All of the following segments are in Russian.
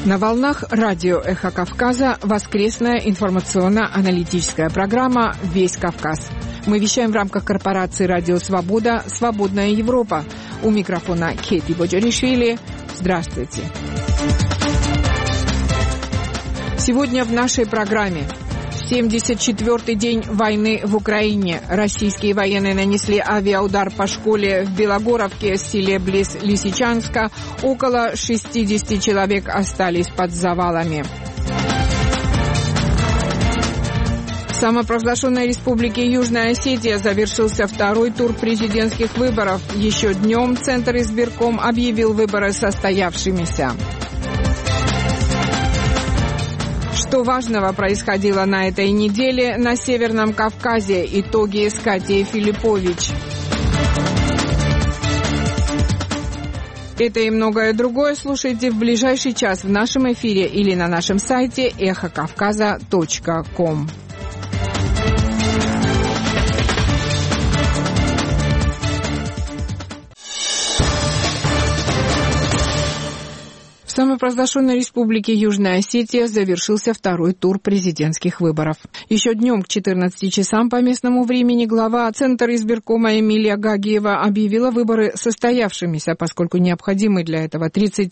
На волнах радио «Эхо Кавказа» воскресная информационно-аналитическая программа «Весь Кавказ». Мы вещаем в рамках корпорации «Радио Свобода. Свободная Европа». У микрофона Кети Боджаришвили. Здравствуйте. Сегодня в нашей программе 74-й день войны в Украине. Российские военные нанесли авиаудар по школе в Белогоровке, селе близ Лисичанска. Около 60 человек остались под завалами. В самопровозглашенной республике Южная Осетия завершился второй тур президентских выборов. Еще днем Центр избирком объявил выборы состоявшимися. Что важного происходило на этой неделе на Северном Кавказе? Итоги с Катей Филиппович. Это и многое другое слушайте в ближайший час в нашем эфире или на нашем сайте эхокавказа.ком. В самопровозглашенной республике Южная Осетия завершился второй тур президентских выборов. Еще днем к 14 часам по местному времени глава Центра избиркома Эмилия Гагиева объявила выборы состоявшимися, поскольку необходимый для этого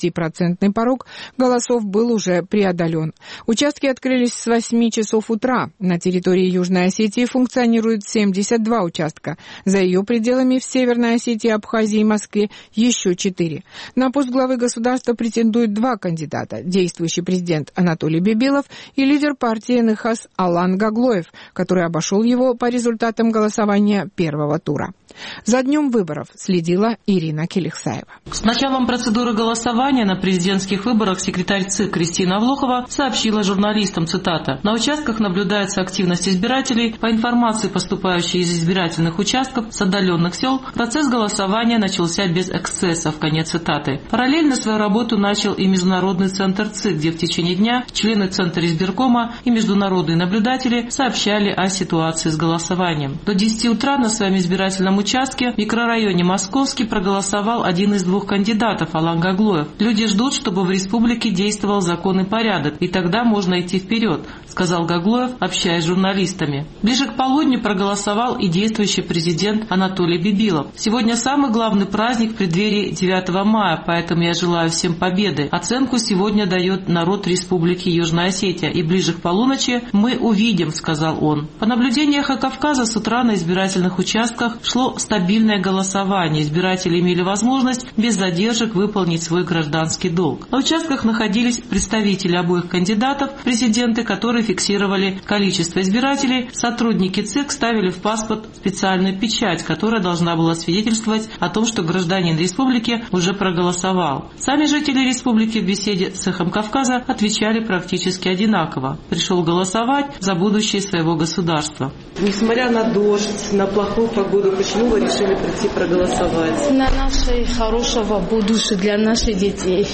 30% порог голосов был уже преодолен. Участки открылись с 8 часов утра. На территории Южной Осетии функционирует 72 участка. За ее пределами в Северной Осетии, Абхазии и Москве еще 4. На пост главы государства претендуют два кандидата: действующий президент Анатолий Бибилов и лидер партии НХС Алан Гаглоев, который обошел его по результатам голосования первого тура. За днем выборов следила Ирина Келихсаева. С началом процедуры голосования на президентских выборах секретарь ЦИК Кристина Авлохова сообщила журналистам, цитата: «На участках наблюдается активность избирателей. По информации, поступающей из избирательных участков с отдаленных сел, процесс голосования начался без эксцессов». Конец цитаты. Параллельно свою работу начал и Международный центр ЦИК, где в течение дня члены Центра избиркома и международные наблюдатели сообщали о ситуации с голосованием. До 10 утра на своем избирательном участке в микрорайоне Московский проголосовал один из двух кандидатов, Алан Гаглоев. «Люди ждут, чтобы в республике действовал закон и порядок, и тогда можно идти вперед», сказал Гаглоев, общаясь с журналистами. Ближе к полудню проголосовал и действующий президент Анатолий Бибилов. «Сегодня самый главный праздник в преддверии 9 мая, поэтому я желаю всем победы. Оценку сегодня дает народ Республики Южная Осетия, и ближе к полуночи мы увидим», сказал он. По наблюдениям «Эхо Кавказа» с утра на избирательных участках шло стабильное голосование. Избиратели имели возможность без задержек выполнить свой гражданский долг. На участках находились представители обоих кандидатов, президенты, которые фиксировали количество избирателей. Сотрудники ЦИК ставили в паспорт специальную печать, которая должна была свидетельствовать о том, что гражданин республики уже проголосовал. Сами жители республики в беседе с «Эхом Кавказа» отвечали практически одинаково: пришел голосовать за будущее своего государства. Несмотря на дождь, на плохую погоду, почему вы решили прийти проголосовать? На наше хорошего будущего для наших детей.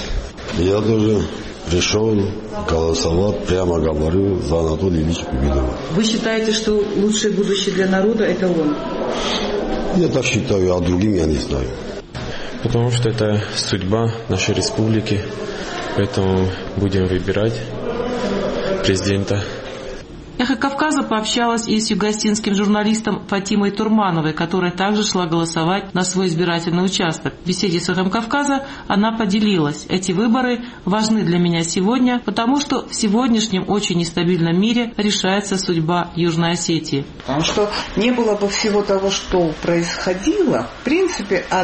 Я тоже пришел голосовать, прямо говорю, за Анатолия Ильича Бибилова. Вы считаете, что лучшее будущее для народа – это он? Я так считаю, а другим я не знаю. Потому что это судьба нашей республики, поэтому будем выбирать президента. «Эхо Кавказа» пообщалась и с югоостинским журналистом Фатимой Турмановой, которая также шла голосовать на свой избирательный участок. В беседе с «Эхом Кавказа» она поделилась: «Эти выборы важны для меня сегодня, потому что в сегодняшнем очень нестабильном мире решается судьба Южной Осетии». Потому что не было бы всего того, что происходило, в принципе, от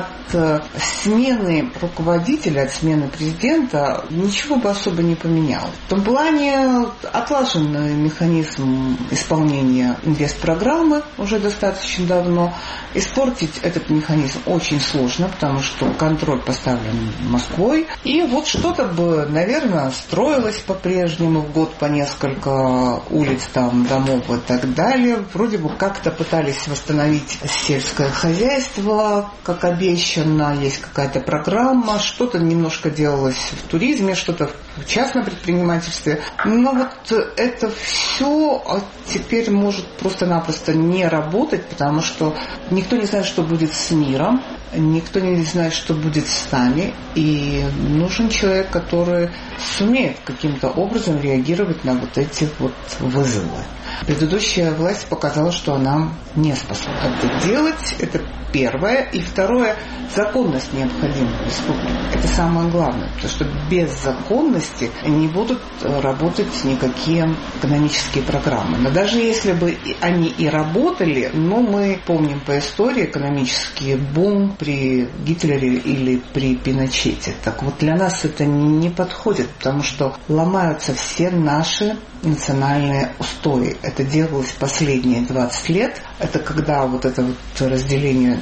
смены руководителя, от смены президента ничего бы особо не поменялось. В том плане отлаженный механизм исполнения инвестпрограммы уже достаточно давно. Испортить этот механизм очень сложно, потому что контроль поставлен Москвой. И вот что-то бы, наверное, строилось по-прежнему в год по несколько улиц, там, домов и так далее. Вроде бы как-то пытались восстановить сельское хозяйство, как обещано, есть какая-то программа, что-то немножко делалось в туризме, что-то в частном предпринимательстве. Но вот это все все теперь может просто-напросто не работать, потому что никто не знает, что будет с миром, никто не знает, что будет с нами, и нужен человек, который сумеет каким-то образом реагировать на вот эти вот вызовы. Предыдущая власть показала, что она не способна это делать. Это первое. И второе, законность необходима в республике. Это самое главное, потому что без законности не будут работать никакие экономические программы. Но даже если бы они и работали, но мы помним по истории экономический бум при Гитлере или при Пиночете. Так вот, для нас это не подходит, потому что ломаются все наши национальные устои. Это делалось последние 20 лет. Это когда вот это вот разделение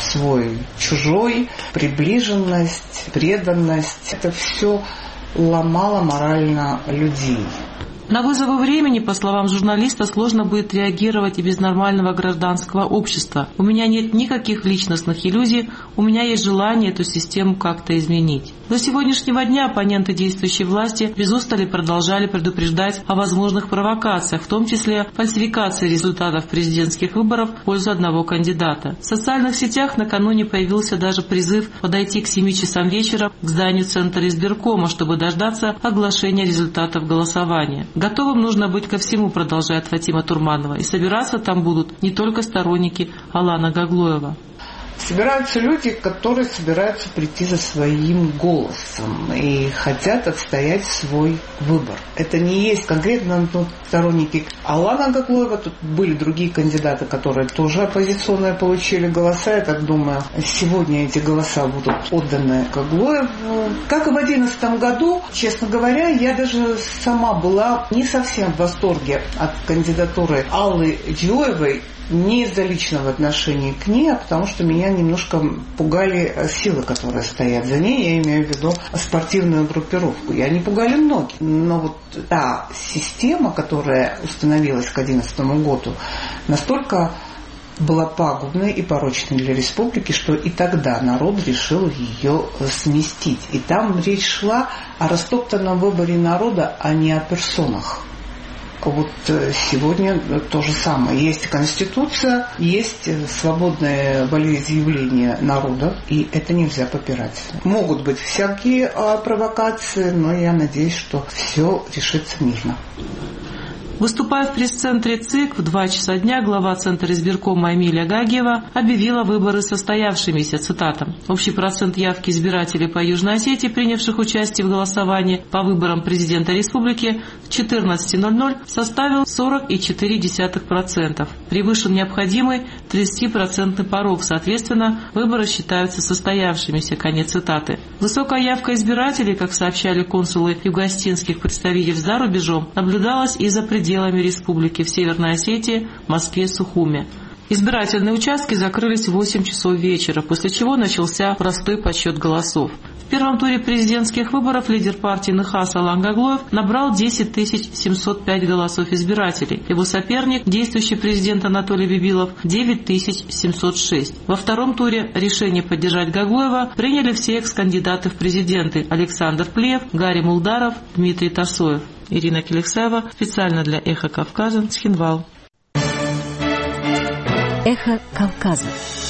свой-чужой, приближенность, преданность, это все ломало морально людей. На вызовы времени, по словам журналиста, сложно будет реагировать и без нормального гражданского общества. У меня нет никаких личностных иллюзий, у меня есть желание эту систему как-то изменить. До сегодняшнего дня оппоненты действующей власти без устали продолжали предупреждать о возможных провокациях, в том числе фальсификации результатов президентских выборов в пользу одного кандидата. В социальных сетях накануне появился даже призыв подойти к 7 часам вечера к зданию Центра избиркома, чтобы дождаться оглашения результатов голосования. Готовым нужно быть ко всему, продолжает Фатима Турманова, и собираться там будут не только сторонники Алана Гаглоева. Собираются люди, которые собираются прийти за своим голосом и хотят отстоять свой выбор. Это не есть конкретно сторонники Алана Гаглоева. Тут были другие кандидаты, которые тоже оппозиционные получили голоса. Я так думаю, сегодня эти голоса будут отданы Гаглоеву. Как и в 2011 году, честно говоря, я даже сама была не совсем в восторге от кандидатуры Аллы Джоевой. Не из-за личного отношения к ней, а потому что меня немножко пугали силы, которые стоят за ней. Я имею в виду спортивную группировку. И они пугали многих. Но вот та система, которая установилась к 2011 году, настолько была пагубной и порочной для республики, что и тогда народ решил ее сместить. И там речь шла о растоптанном выборе народа, а не о персонах. Вот сегодня то же самое. Есть Конституция, есть свободное волеизъявление народа, и это нельзя попирать. Могут быть всякие провокации, но я надеюсь, что все решится мирно. Выступая в пресс-центре ЦИК в 2 часа дня, глава Центра избиркома Эмилия Гагиева объявила выборы состоявшимися, цитата. Общий процент явки избирателей по Южной Осетии, принявших участие в голосовании по выборам президента республики в 14:00 составил 40,4%. Превышен необходимый 30% порог, соответственно, выборы считаются состоявшимися, конец цитаты. Высокая явка избирателей, как сообщали консулы югоостинских представительств за рубежом, наблюдалась и за пределами республики в Северной Осетии, Москве, Сухуме. Избирательные участки закрылись в 8 часов вечера, после чего начался простой подсчет голосов. В первом туре президентских выборов лидер партии НХАС Алан Гаглоев набрал 10 705 голосов избирателей. Его соперник, действующий президент Анатолий Бибилов, 9 706. Во втором туре решение поддержать Гаглоева приняли все экс-кандидаты в президенты: Александр Плиев, Гарри Мулдаров, Дмитрий Тасоев. Ирина Келексаева, специально для «Эхо Кавказа», Цхинвал. «Эхо Кавказа».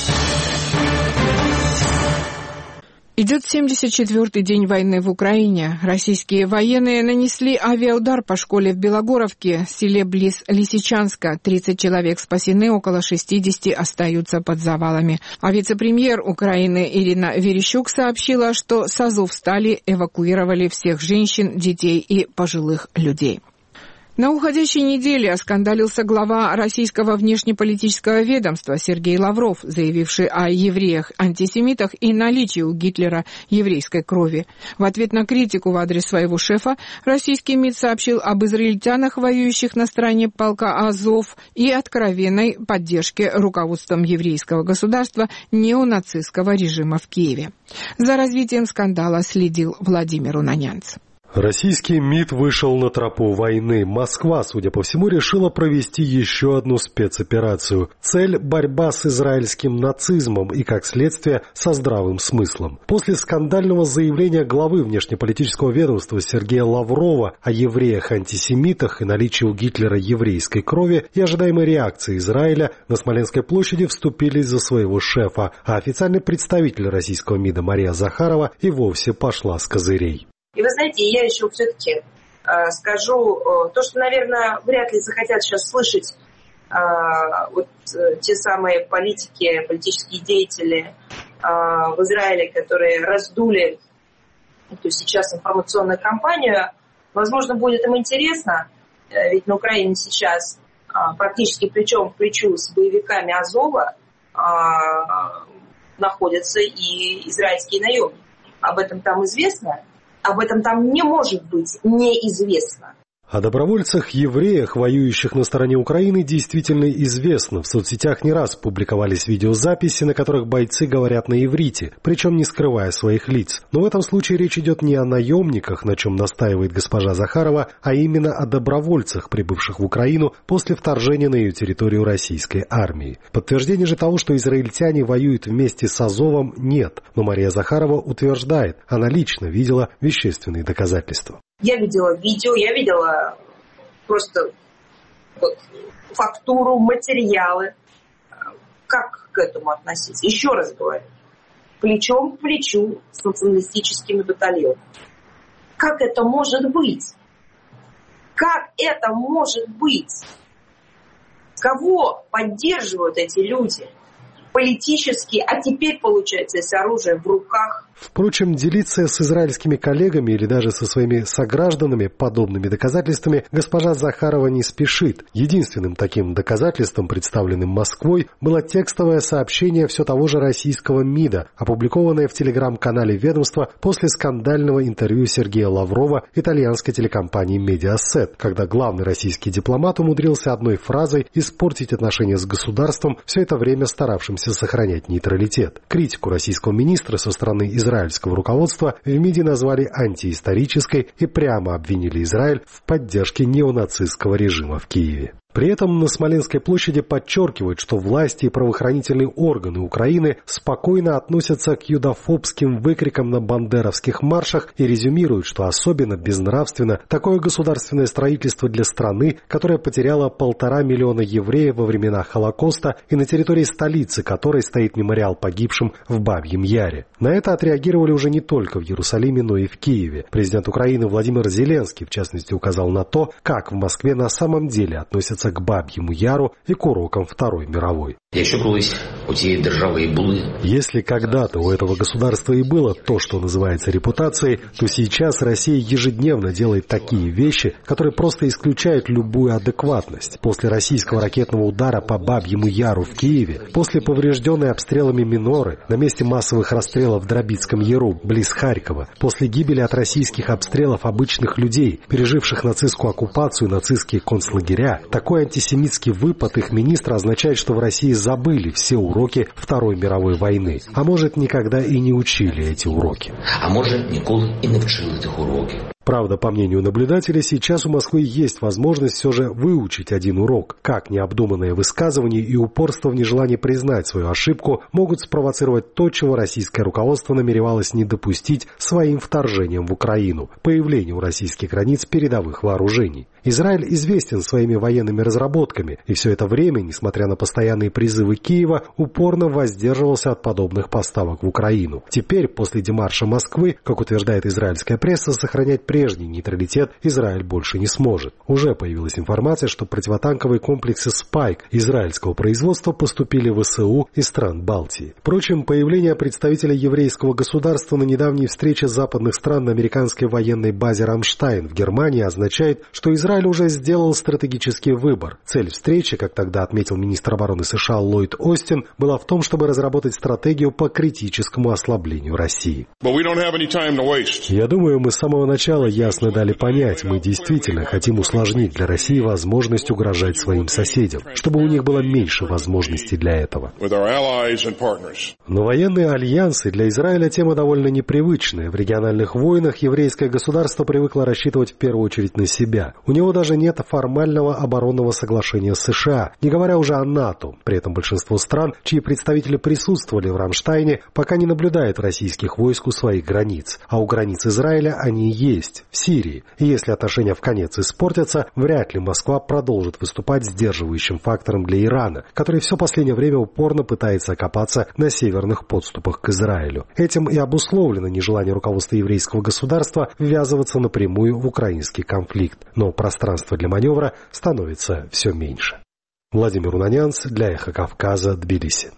Идет 74-й день войны в Украине. Российские военные нанесли авиаудар по школе в Белогоровке, селе близ Лисичанска. 30 человек спасены, около 60 остаются под завалами. А вице-премьер Украины Ирина Верещук сообщила, что с Азовстали эвакуировали всех женщин, детей и пожилых людей. На уходящей неделе оскандалился глава российского внешнеполитического ведомства Сергей Лавров, заявивший о евреях-антисемитах и наличии у Гитлера еврейской крови. В ответ на критику в адрес своего шефа российский МИД сообщил об израильтянах, воюющих на стороне полка Азов, и откровенной поддержке руководством еврейского государства неонацистского режима в Киеве. За развитием скандала следил Владимир Унанянц. Российский МИД вышел на тропу войны. Москва, судя по всему, решила провести еще одну спецоперацию. Цель – борьба с израильским нацизмом и, как следствие, со здравым смыслом. После скандального заявления главы внешнеполитического ведомства Сергея Лаврова о евреях-антисемитах и наличии у Гитлера еврейской крови и ожидаемой реакции Израиля на Смоленской площади вступились за своего шефа, а официальный представитель российского МИДа Мария Захарова и вовсе пошла с козырей. И вы знаете, я еще все-таки скажу то, что, наверное, вряд ли захотят сейчас слышать те самые политики, политические деятели в Израиле, которые раздули эту сейчас информационную кампанию. Возможно, будет им интересно, ведь на Украине сейчас практически плечом к плечу с боевиками Азова находятся и израильские наемники. Об этом там известно. Об этом там не может быть неизвестно. О добровольцах-евреях, воюющих на стороне Украины, действительно известно. В соцсетях не раз публиковались видеозаписи, на которых бойцы говорят на иврите, причем не скрывая своих лиц. Но в этом случае речь идет не о наемниках, на чем настаивает госпожа Захарова, а именно о добровольцах, прибывших в Украину после вторжения на ее территорию российской армии. Подтверждение же того, что израильтяне воюют вместе с Азовом, нет. Но Мария Захарова утверждает, она лично видела вещественные доказательства. Я видела видео, я видела просто фактуру, материалы. Как к этому относиться? Еще раз говорю, плечом к плечу с националистическими батальонами. Как это может быть? Как это может быть? Кого поддерживают эти люди? Политически, а теперь, получается, с оружием в руках. Впрочем, делиться с израильскими коллегами или даже со своими согражданами подобными доказательствами госпожа Захарова не спешит. Единственным таким доказательством, представленным Москвой, было текстовое сообщение все того же российского МИДа, опубликованное в телеграм-канале ведомства после скандального интервью Сергея Лаврова итальянской телекомпании Mediaset, когда главный российский дипломат умудрился одной фразой испортить отношения с государством, все это время старавшимся сохранять нейтралитет. Критику российского министра со стороны израильского руководства в МИДе назвали антиисторической и прямо обвинили Израиль в поддержке неонацистского режима в Киеве. При этом на Смоленской площади подчеркивают, что власти и правоохранительные органы Украины спокойно относятся к юдофобским выкрикам на бандеровских маршах и резюмируют, что особенно безнравственно такое государственное строительство для страны, которая потеряла 1,5 миллиона евреев во времена Холокоста и на территории столицы которой стоит мемориал погибшим в Бабьем Яре. На это отреагировали уже не только в Иерусалиме, но и в Киеве. Президент Украины Владимир Зеленский, в частности, указал на то, как в Москве на самом деле относятся к Бабьему Яру и к урокам Второй мировой. Если когда-то у этого государства и было то, что называется репутацией, то сейчас Россия ежедневно делает такие вещи, которые просто исключают любую адекватность. После российского ракетного удара по Бабьему Яру в Киеве, после поврежденной обстрелами Миноры, на месте массовых расстрелов в Дробицком Яру, близ Харькова, после гибели от российских обстрелов обычных людей, переживших нацистскую оккупацию и нацистские концлагеря, такой антисемитский выпад их министра означает, что в России забыли все уроки Второй мировой войны. А может, никогда и не учили эти уроки. А может, ніколи и не вчили этих уроків. Правда, по мнению наблюдателей, сейчас у Москвы есть возможность все же выучить один урок. Как необдуманное высказывание и упорство в нежелании признать свою ошибку могут спровоцировать то, чего российское руководство намеревалось не допустить своим вторжением в Украину – появлению у российских границ передовых вооружений. Израиль известен своими военными разработками, и все это время, несмотря на постоянные призывы Киева, упорно воздерживался от подобных поставок в Украину. Теперь, после демарша Москвы, как утверждает израильская пресса, сохранять прежний нейтралитет Израиль больше не сможет. Уже появилась информация, что противотанковые комплексы «Спайк» израильского производства поступили в ВСУ из стран Балтии. Впрочем, появление представителя еврейского государства на недавней встрече западных стран на американской военной базе «Рамштайн» в Германии означает, что Израиль Израиль уже сделал стратегический выбор. Цель встречи, как тогда отметил министр обороны США Ллойд Остин, была в том, чтобы разработать стратегию по критическому ослаблению России. Я думаю, мы с самого начала ясно дали понять, мы действительно хотим усложнить для России возможность угрожать своим соседям, чтобы у них было меньше возможностей для этого. Но военные альянсы для Израиля тема довольно непривычная. В региональных войнах еврейское государство привыкло рассчитывать в первую очередь на себя. У него даже нет формального оборонного соглашения с США, не говоря уже о НАТО. При этом большинство стран, чьи представители присутствовали в Рамштайне, пока не наблюдает российских войск у своих границ. А у границ Израиля они есть, в Сирии. И если отношения вконец испортятся, вряд ли Москва продолжит выступать сдерживающим фактором для Ирана, который все последнее время упорно пытается окопаться на северных подступах к Израилю. Этим и обусловлено нежелание руководства еврейского государства ввязываться напрямую в украинский конфликт. Но пространство для маневра становится все меньше. Владимир Унанянц для «Эхо Кавказа», Тбилиси.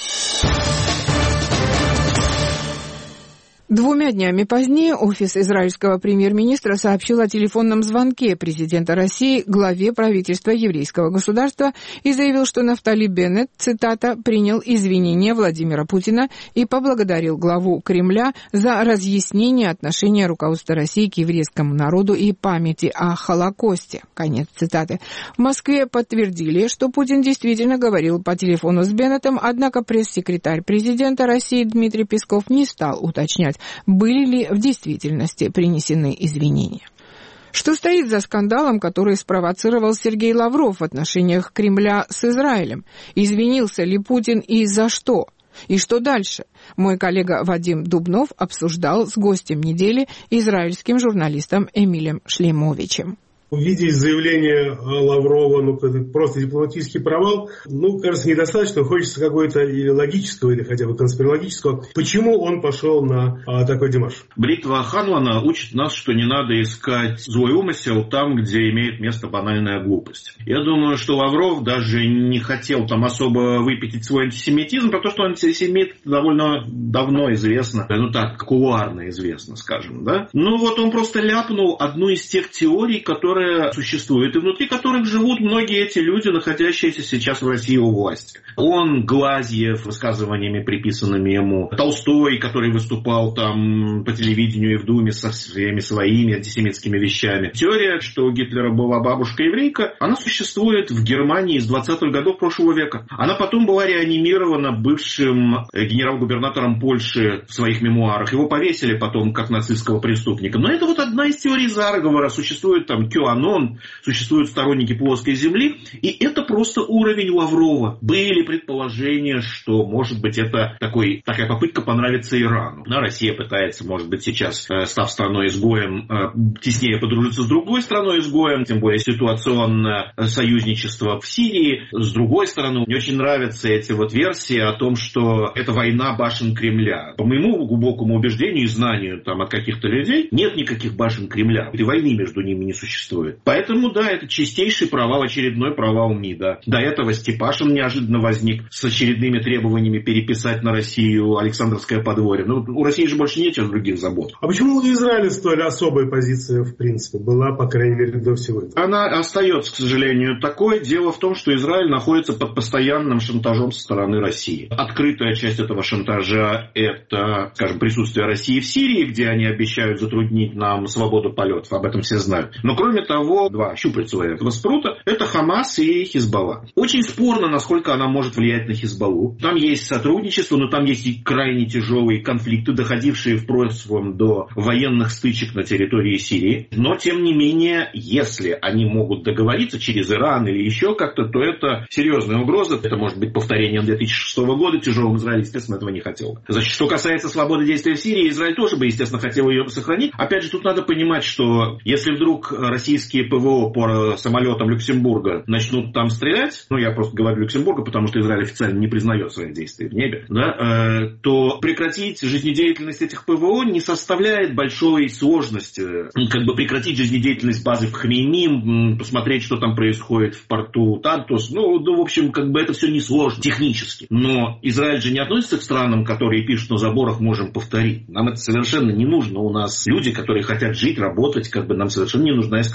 2 днями позднее офис израильского премьер-министра сообщил о телефонном звонке президента России главе правительства еврейского государства и заявил, что Нафтали Беннет, цитата, принял извинения Владимира Путина и поблагодарил главу Кремля за разъяснение отношения руководства России к еврейскому народу и памяти о Холокосте. Конец цитаты. В Москве подтвердили, что Путин действительно говорил по телефону с Беннетом, однако пресс-секретарь президента России Дмитрий Песков не стал уточнять, были ли в действительности принесены извинения. Что стоит за скандалом, который спровоцировал Сергей Лавров в отношениях Кремля с Израилем? Извинился ли Путин и за что? И что дальше? Мой коллега Вадим Дубнов обсуждал с гостем недели, израильским журналистом Эмилем Шлеймовичем. Увидеть заявление Лаврова, просто дипломатический провал, кажется, недостаточно. Хочется какого-то или логического, или хотя бы конспирологического. Почему он пошел на такой демарш? Бритва Ханлана учит нас, что не надо искать злой умысел там, где имеет место банальная глупость. Я думаю, что Лавров даже не хотел там особо выпятить свой антисемитизм, потому что антисемит довольно давно известно, кулуарно известно, скажем, да. Он просто ляпнул одну из тех теорий, которые существуют и внутри которых живут многие эти люди, находящиеся сейчас в России у власти. Он, Глазьев, высказываниями, приписанными ему, Толстой, который выступал там по телевидению и в Думе со всеми своими антисемитскими вещами. Теория, что у Гитлера была бабушка-еврейка, она существует в Германии с 20-х годов прошлого века. Она потом была реанимирована бывшим генерал-губернатором Польши в своих мемуарах. Его повесили потом как нацистского преступника. Но это одна из теорий заговора. Существует там QAnon, существуют сторонники плоской земли, и это просто уровень Лаврова. Были предположения, что, может быть, это такая попытка понравиться Ирану. Россия пытается, может быть, сейчас, став страной-изгоем, теснее подружиться с другой страной-изгоем, тем более ситуационное союзничество в Сирии. С другой стороны, мне очень нравятся эти версии о том, что это война башен Кремля. По моему глубокому убеждению и знанию от каких-то людей, нет никаких башен Кремля. И войны между ними не существует. Поэтому, это чистейший провал, очередной провал МИДа. До этого Степашин неожиданно возник с очередными требованиями переписать на Россию Александровское подворье. У России же больше нет других забот. А почему у Израиля столь особая позиция, в принципе, была, по крайней мере, до всего этого? Она остается, к сожалению, такой. Дело в том, что Израиль находится под постоянным шантажом со стороны России. Открытая часть этого шантажа – это, скажем, присутствие России в Сирии, где они обещают затруднить нам свободу полетов. Об этом все знают. Но кроме того, два щупальца этого спрута – это Хамас и Хизбалла. Очень спорно, насколько она может влиять на Хизбаллу. Там есть сотрудничество, но там есть и крайне тяжелые конфликты, доходившие в прошлом до военных стычек на территории Сирии. Но, тем не менее, если они могут договориться через Иран или еще как-то, то это серьезная угроза. Это может быть повторением 2006 года. Тяжелым Израиль, естественно, этого не хотел. Значит, что касается свободы действия в Сирии, Израиль тоже бы, естественно, хотел ее сохранить. Опять же, тут надо понимать, что если вдруг российские ПВО по самолетам Люксембурга начнут там стрелять, я просто говорю Люксембурга, потому что Израиль официально не признает своих действий в небе, то прекратить жизнедеятельность этих ПВО не составляет большой сложности. Прекратить жизнедеятельность базы в Хмеймим, посмотреть, что там происходит в порту Тартус, в общем, это все несложно технически. Но Израиль же не относится к странам, которые пишут на заборах «можем повторить». Нам это совершенно не нужно. У нас люди, которые хотят жить, работать, нам совершенно не нужна эскалация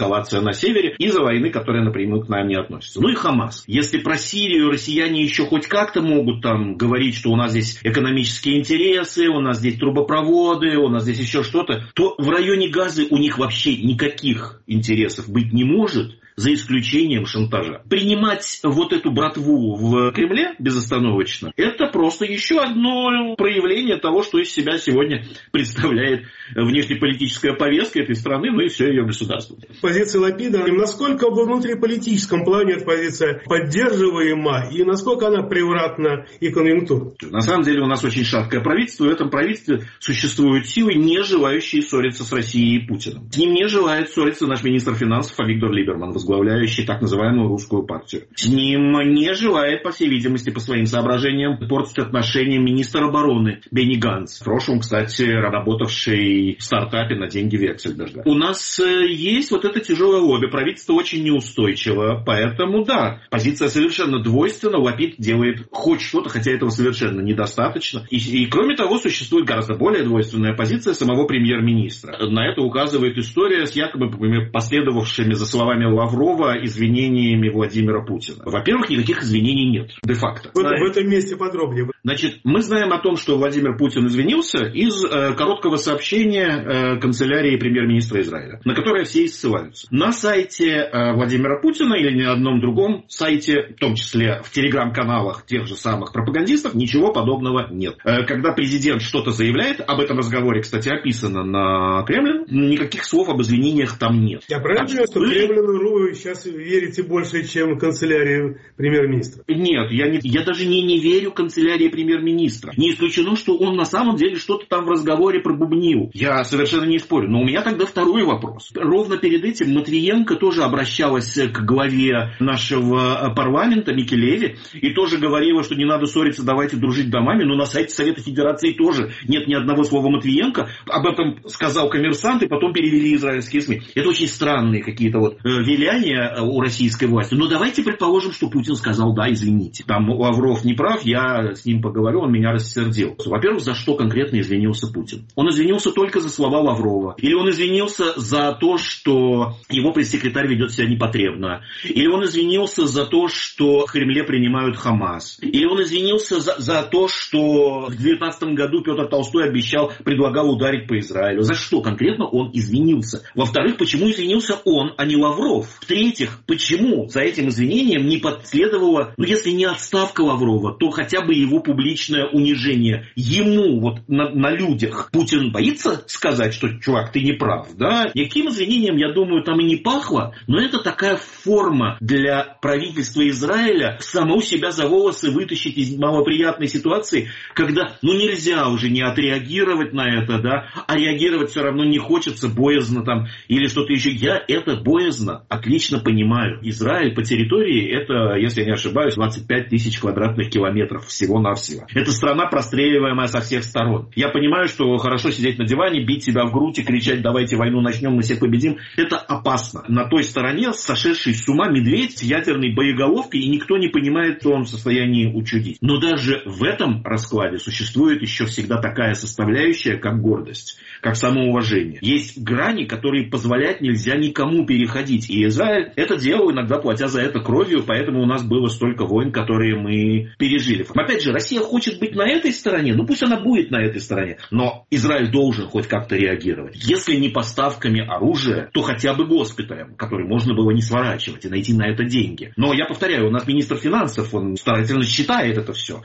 эскалация на севере из-за войны, которая напрямую к нам не относится. Ну и Хамас. Если про Сирию россияне еще хоть как-то могут там говорить, что у нас здесь экономические интересы, у нас здесь трубопроводы, у нас здесь еще что-то, то в районе Газы у них вообще никаких интересов быть не может, за исключением шантажа. Принимать вот эту братву в Кремле безостановочно, это просто еще одно проявление того, что из себя сегодня представляет внешнеполитическая повестка этой страны, ну и все ее государство. Позиция Лапида, насколько во внутриполитическом плане эта позиция поддерживаема и насколько она превратна и конъюнктурна? На самом деле у нас очень шаткое правительство, и в этом правительстве существуют силы, не желающие ссориться с Россией и Путиным. С ним не желает ссориться наш министр финансов Авигдор Либерман, возглавляющий так называемую русскую партию. С ним не желает, по всей видимости, по своим соображениям, портить отношения министр обороны Бенни Ганц. В прошлом, кстати, работавший в стартапе на деньги Вексельберга. У нас есть вот это тяжелое лобби. Правительство очень неустойчиво. Поэтому, да, позиция совершенно двойственна. Лапид делает хоть что-то, хотя этого совершенно недостаточно. И кроме того, существует гораздо более двойственная позиция самого премьер-министра. На это указывает история с якобы последовавшими за словами Лаврова извинениями Владимира Путина. Во-первых, никаких извинений нет, де-факто. В этом месте подробнее. Значит, мы знаем о том, что Владимир Путин извинился из короткого сообщения канцелярии премьер-министра Израиля, на которое все и ссылаются. На сайте Владимира Путина или ни на одном другом сайте, в том числе в телеграм-каналах тех же самых пропагандистов, ничего подобного нет. Когда президент что-то заявляет, об этом разговоре, кстати, описано на Кремле, никаких слов об извинениях там нет. Я правильно понимаю, что Кремлю вы сейчас верите больше, чем канцелярии премьер-министра? Нет, я даже не верю канцелярии премьер-министра. Не исключено, что он на самом деле что-то там в разговоре пробубнил. Я совершенно не спорю. Но у меня тогда второй вопрос. Ровно перед этим Матвиенко тоже обращалась к главе нашего парламента Микелеви и тоже говорила, что не надо ссориться, давайте дружить домами. Но на сайте Совета Федерации тоже нет ни одного слова Матвиенко. Об этом сказал «Коммерсант», и потом перевели израильские СМИ. Это очень странные какие-то вот виляния у российской власти. Но давайте предположим, что Путин сказал: да, извините. Там Лавров не прав, я с ним поговорю, он меня рассердил. Во-первых, за что конкретно извинился Путин? Он извинился только за слова Лаврова. Или он извинился за то, что его пресс-секретарь ведет себя непотребно. Или он извинился за то, что в Кремле принимают Хамас. Или он извинился за то, что в 2019 году Петр Толстой предлагал ударить по Израилю. За что конкретно он извинился? Во-вторых, почему извинился он, а не Лавров? В-третьих, почему за этим извинением не последовала, если не отставка Лаврова, то хотя бы его публичное унижение? Ему вот на людях Путин боится сказать, что, чувак, ты не прав, да? Никаким извинением, я думаю, там и не пахло, но это такая форма для правительства Израиля самого себя за волосы вытащить из малоприятной ситуации, когда, нельзя уже не отреагировать на это, да, а реагировать все равно не хочется, боязно там, или что-то еще. Я это боязно отлично понимаю. Израиль по территории это, если я не ошибаюсь, 25 тысяч квадратных километров всего-навсего. Это страна, простреливаемая со всех сторон. Я понимаю, что хорошо сидеть на диване, бить себя в грудь и кричать: давайте войну начнем, мы всех победим. Это опасно. На той стороне сошедший с ума медведь с ядерной боеголовкой, и никто не понимает, что он в состоянии учудить. Но даже в этом раскладе существует еще всегда такая составляющая, как гордость, как самоуважение. Есть грани, которые позволять нельзя никому переходить. И Израиль это делал, иногда платя за это кровью, поэтому у нас было столько войн, которые мы пережили. Опять же, Россия хочет быть на этой стороне, пусть она будет на этой стороне, но Израиль должен хоть как-то реагировать. Если не поставками оружия, то хотя бы госпиталем, который можно было не сворачивать и найти на это деньги. Но я повторяю, у нас министр финансов, он старательно считает это все.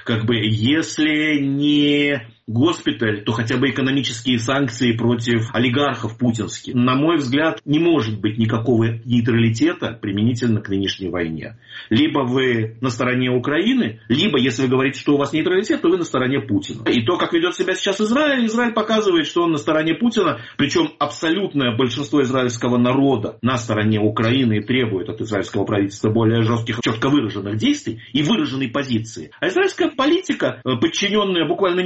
Если не госпиталь, то хотя бы экономические санкции против олигархов путинских. На мой взгляд, не может быть никакого нейтралитета применительно к нынешней войне. Либо вы на стороне Украины, либо, если вы говорите, что у вас нейтралитет, то вы на стороне Путина. И то, как ведет себя сейчас Израиль показывает, что он на стороне Путина, причем абсолютное большинство израильского народа на стороне Украины и требует от израильского правительства более жестких, четко выраженных действий и выраженной позиции. А израильская политика, подчиненная буквально нескольким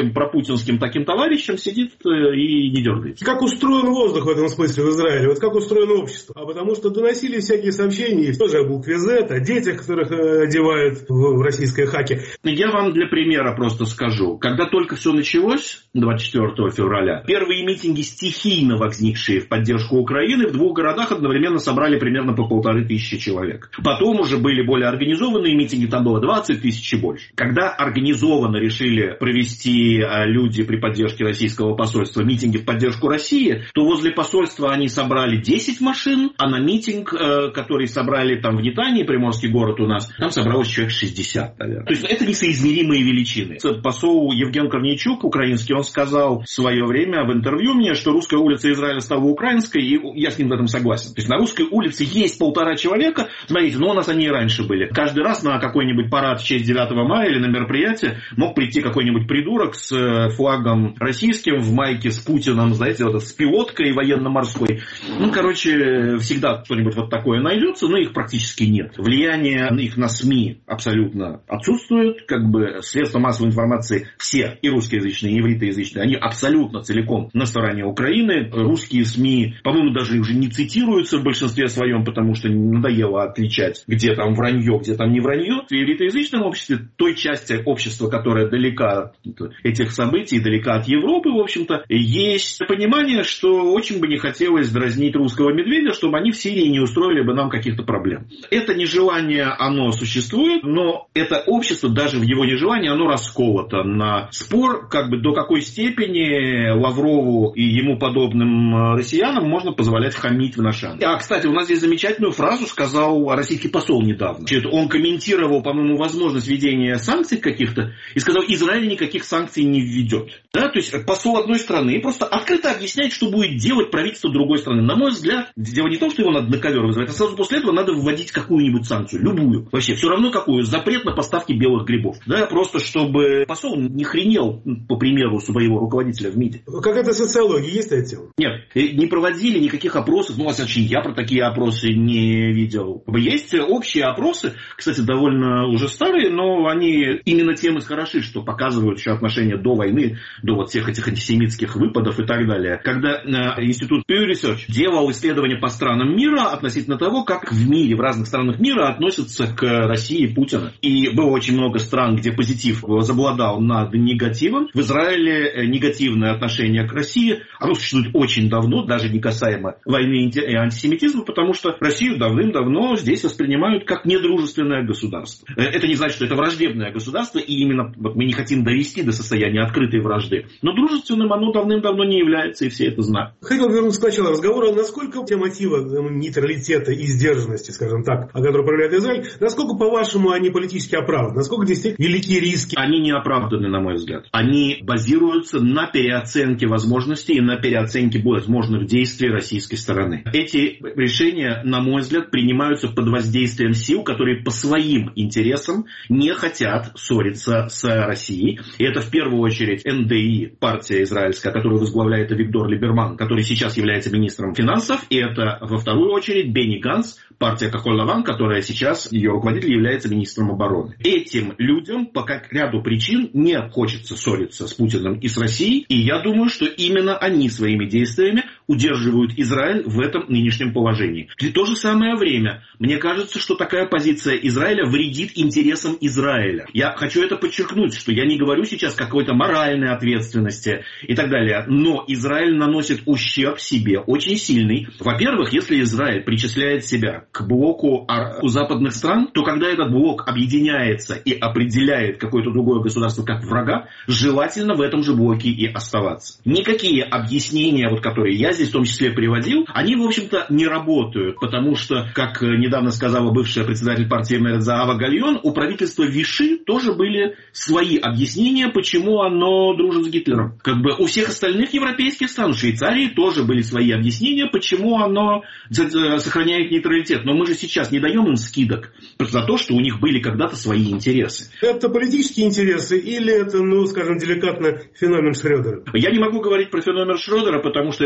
путинским, пропутинским таким товарищем сидит и не дергается. Как устроен воздух в этом смысле в Израиле? Вот как устроено общество? А потому что доносили всякие сообщения, тоже о букве Z, о детях, которых одевают в российской хаке. Я вам для примера просто скажу. Когда только все началось, 24 февраля, первые митинги, стихийно возникшие в поддержку Украины, в 2 городах одновременно собрали примерно по 1500 человек. Потом уже были более организованные митинги, там было 20 тысяч и больше. Когда организованно решили провести люди при поддержке российского посольства митинги в поддержку России, то возле посольства они собрали 10 машин, а на митинг, который собрали там в Нетании, приморский город у нас, там собралось человек 60, наверное. То есть это несоизмеримые величины. Посол Евген Корнейчук, украинский, он сказал в свое время в интервью мне, что русская улица Израиля стала украинской, и я с ним в этом согласен. То есть на русской улице есть 1,5 человека, смотрите, но у нас они и раньше были. Каждый раз на какой-нибудь парад в честь 9 мая или на мероприятие мог прийти какой-нибудь придурок с флагом российским в майке с Путиным, знаете, вот с пилоткой военно-морской. Ну, короче, всегда что-нибудь вот такое найдется, но их практически нет. Влияние их на СМИ абсолютно отсутствует. Как бы средства массовой информации все, и русскоязычные, и ивритоязычные, они абсолютно целиком на стороне Украины. Русские СМИ, по-моему, даже уже не цитируются в большинстве своем, потому что надоело отличать, где там вранье, где там не вранье. В ивритоязычном обществе, той части общества, которая далека от этих событий, далека от Европы, в общем-то, есть понимание, что очень бы не хотелось дразнить русского медведя, чтобы они в Сирии не устроили бы нам каких-то проблем. Это нежелание, оно существует, но это общество, даже в его нежелании, оно расколото на спор, как бы до какой степени Лаврову и ему подобным россиянам можно позволять хамить в наш адрес. А, кстати, у нас здесь замечательную фразу сказал российский посол недавно. Он комментировал, по-моему, возможность введения санкций каких-то и сказал, Израиль никаких санкций не введет. Да? То есть посол одной страны просто открыто объясняет, что будет делать правительство другой страны. На мой взгляд, дело не в том, что его надо на ковер вызывать, а сразу после этого надо вводить какую-нибудь санкцию, любую. Вообще, все равно какую. Запрет на поставки белых грибов. Да, просто чтобы посол не хренел, по примеру своего руководителя в МИДе. Какая-то социология есть эта тема? Нет, не проводили никаких опросов. Ну, во всяком случае, я про такие опросы не видел. Есть общие опросы, кстати, довольно уже старые, но они именно тем и хороши, что показывают еще отношения до войны, до вот всех этих антисемитских выпадов и так далее. Когда институт Pew Research делал исследования по странам мира относительно того, как в мире, в разных странах мира относятся к России и Путину. И было очень много стран, где позитив возобладал над негативом. В Израиле негативное отношение к России, оно существует очень давно, даже не касаемо войны и антисемитизма, потому что Россию давным-давно здесь воспринимают как недружественное государство. Это не значит, что это враждебное государство, и именно вот мы не хотим довести до состояния открытой вражды. Но дружественным оно давным-давно не является, и все это знают. Хотел вернуться к началу разговора. Насколько те мотивы нейтралитета и сдержанности, скажем так, о которых проявляет Израиль, насколько, по-вашему, они политически оправданы? Насколько действительно велики риски? Они не оправданы, на мой взгляд. Они базируются на переоценке возможностей и на переоценке возможных действий российской стороны. Эти решения, на мой взгляд, принимаются под воздействием сил, которые по своим интересам не хотят ссориться с Россией. И это в первую очередь НДИ, партия израильская, которую возглавляет Авигдор Либерман, который сейчас является министром финансов. И это во вторую очередь Бенни Ганц, партия Кахоль-Лаван, которая сейчас, ее руководитель, является министром обороны. Этим людям по ряду причин не хочется ссориться с Путиным и с Россией. И я думаю, что именно они своими действиями удерживают Израиль в этом нынешнем положении. В то же самое время, мне кажется, что такая позиция Израиля вредит интересам Израиля. Я хочу это подчеркнуть, что я не говорю сейчас какой-то моральной ответственности и так далее. Но Израиль наносит ущерб себе очень сильный. Во-первых, если Израиль причисляет себя к блоку западных стран, то когда этот блок объединяется и определяет какое-то другое государство как врага, желательно в этом же блоке и оставаться. Никакие объяснения, вот, которые я здесь в том числе приводил, они, в общем-то, не работают, потому что, как недавно сказала бывшая председатель партии Мерец Заава Гальон, у правительства Виши тоже были свои объяснения, почему оно дружит с Гитлером. Как бы у всех остальных европейских стран, у Швейцарии тоже были свои объяснения, почему оно сохраняет нейтралитет. Но мы же сейчас не даем им скидок за то, что у них были когда-то свои интересы. Это политические интересы или это, ну, скажем, деликатно, феномен Шрёдера? Я не могу говорить про феномен Шрёдера, потому что это не доказано.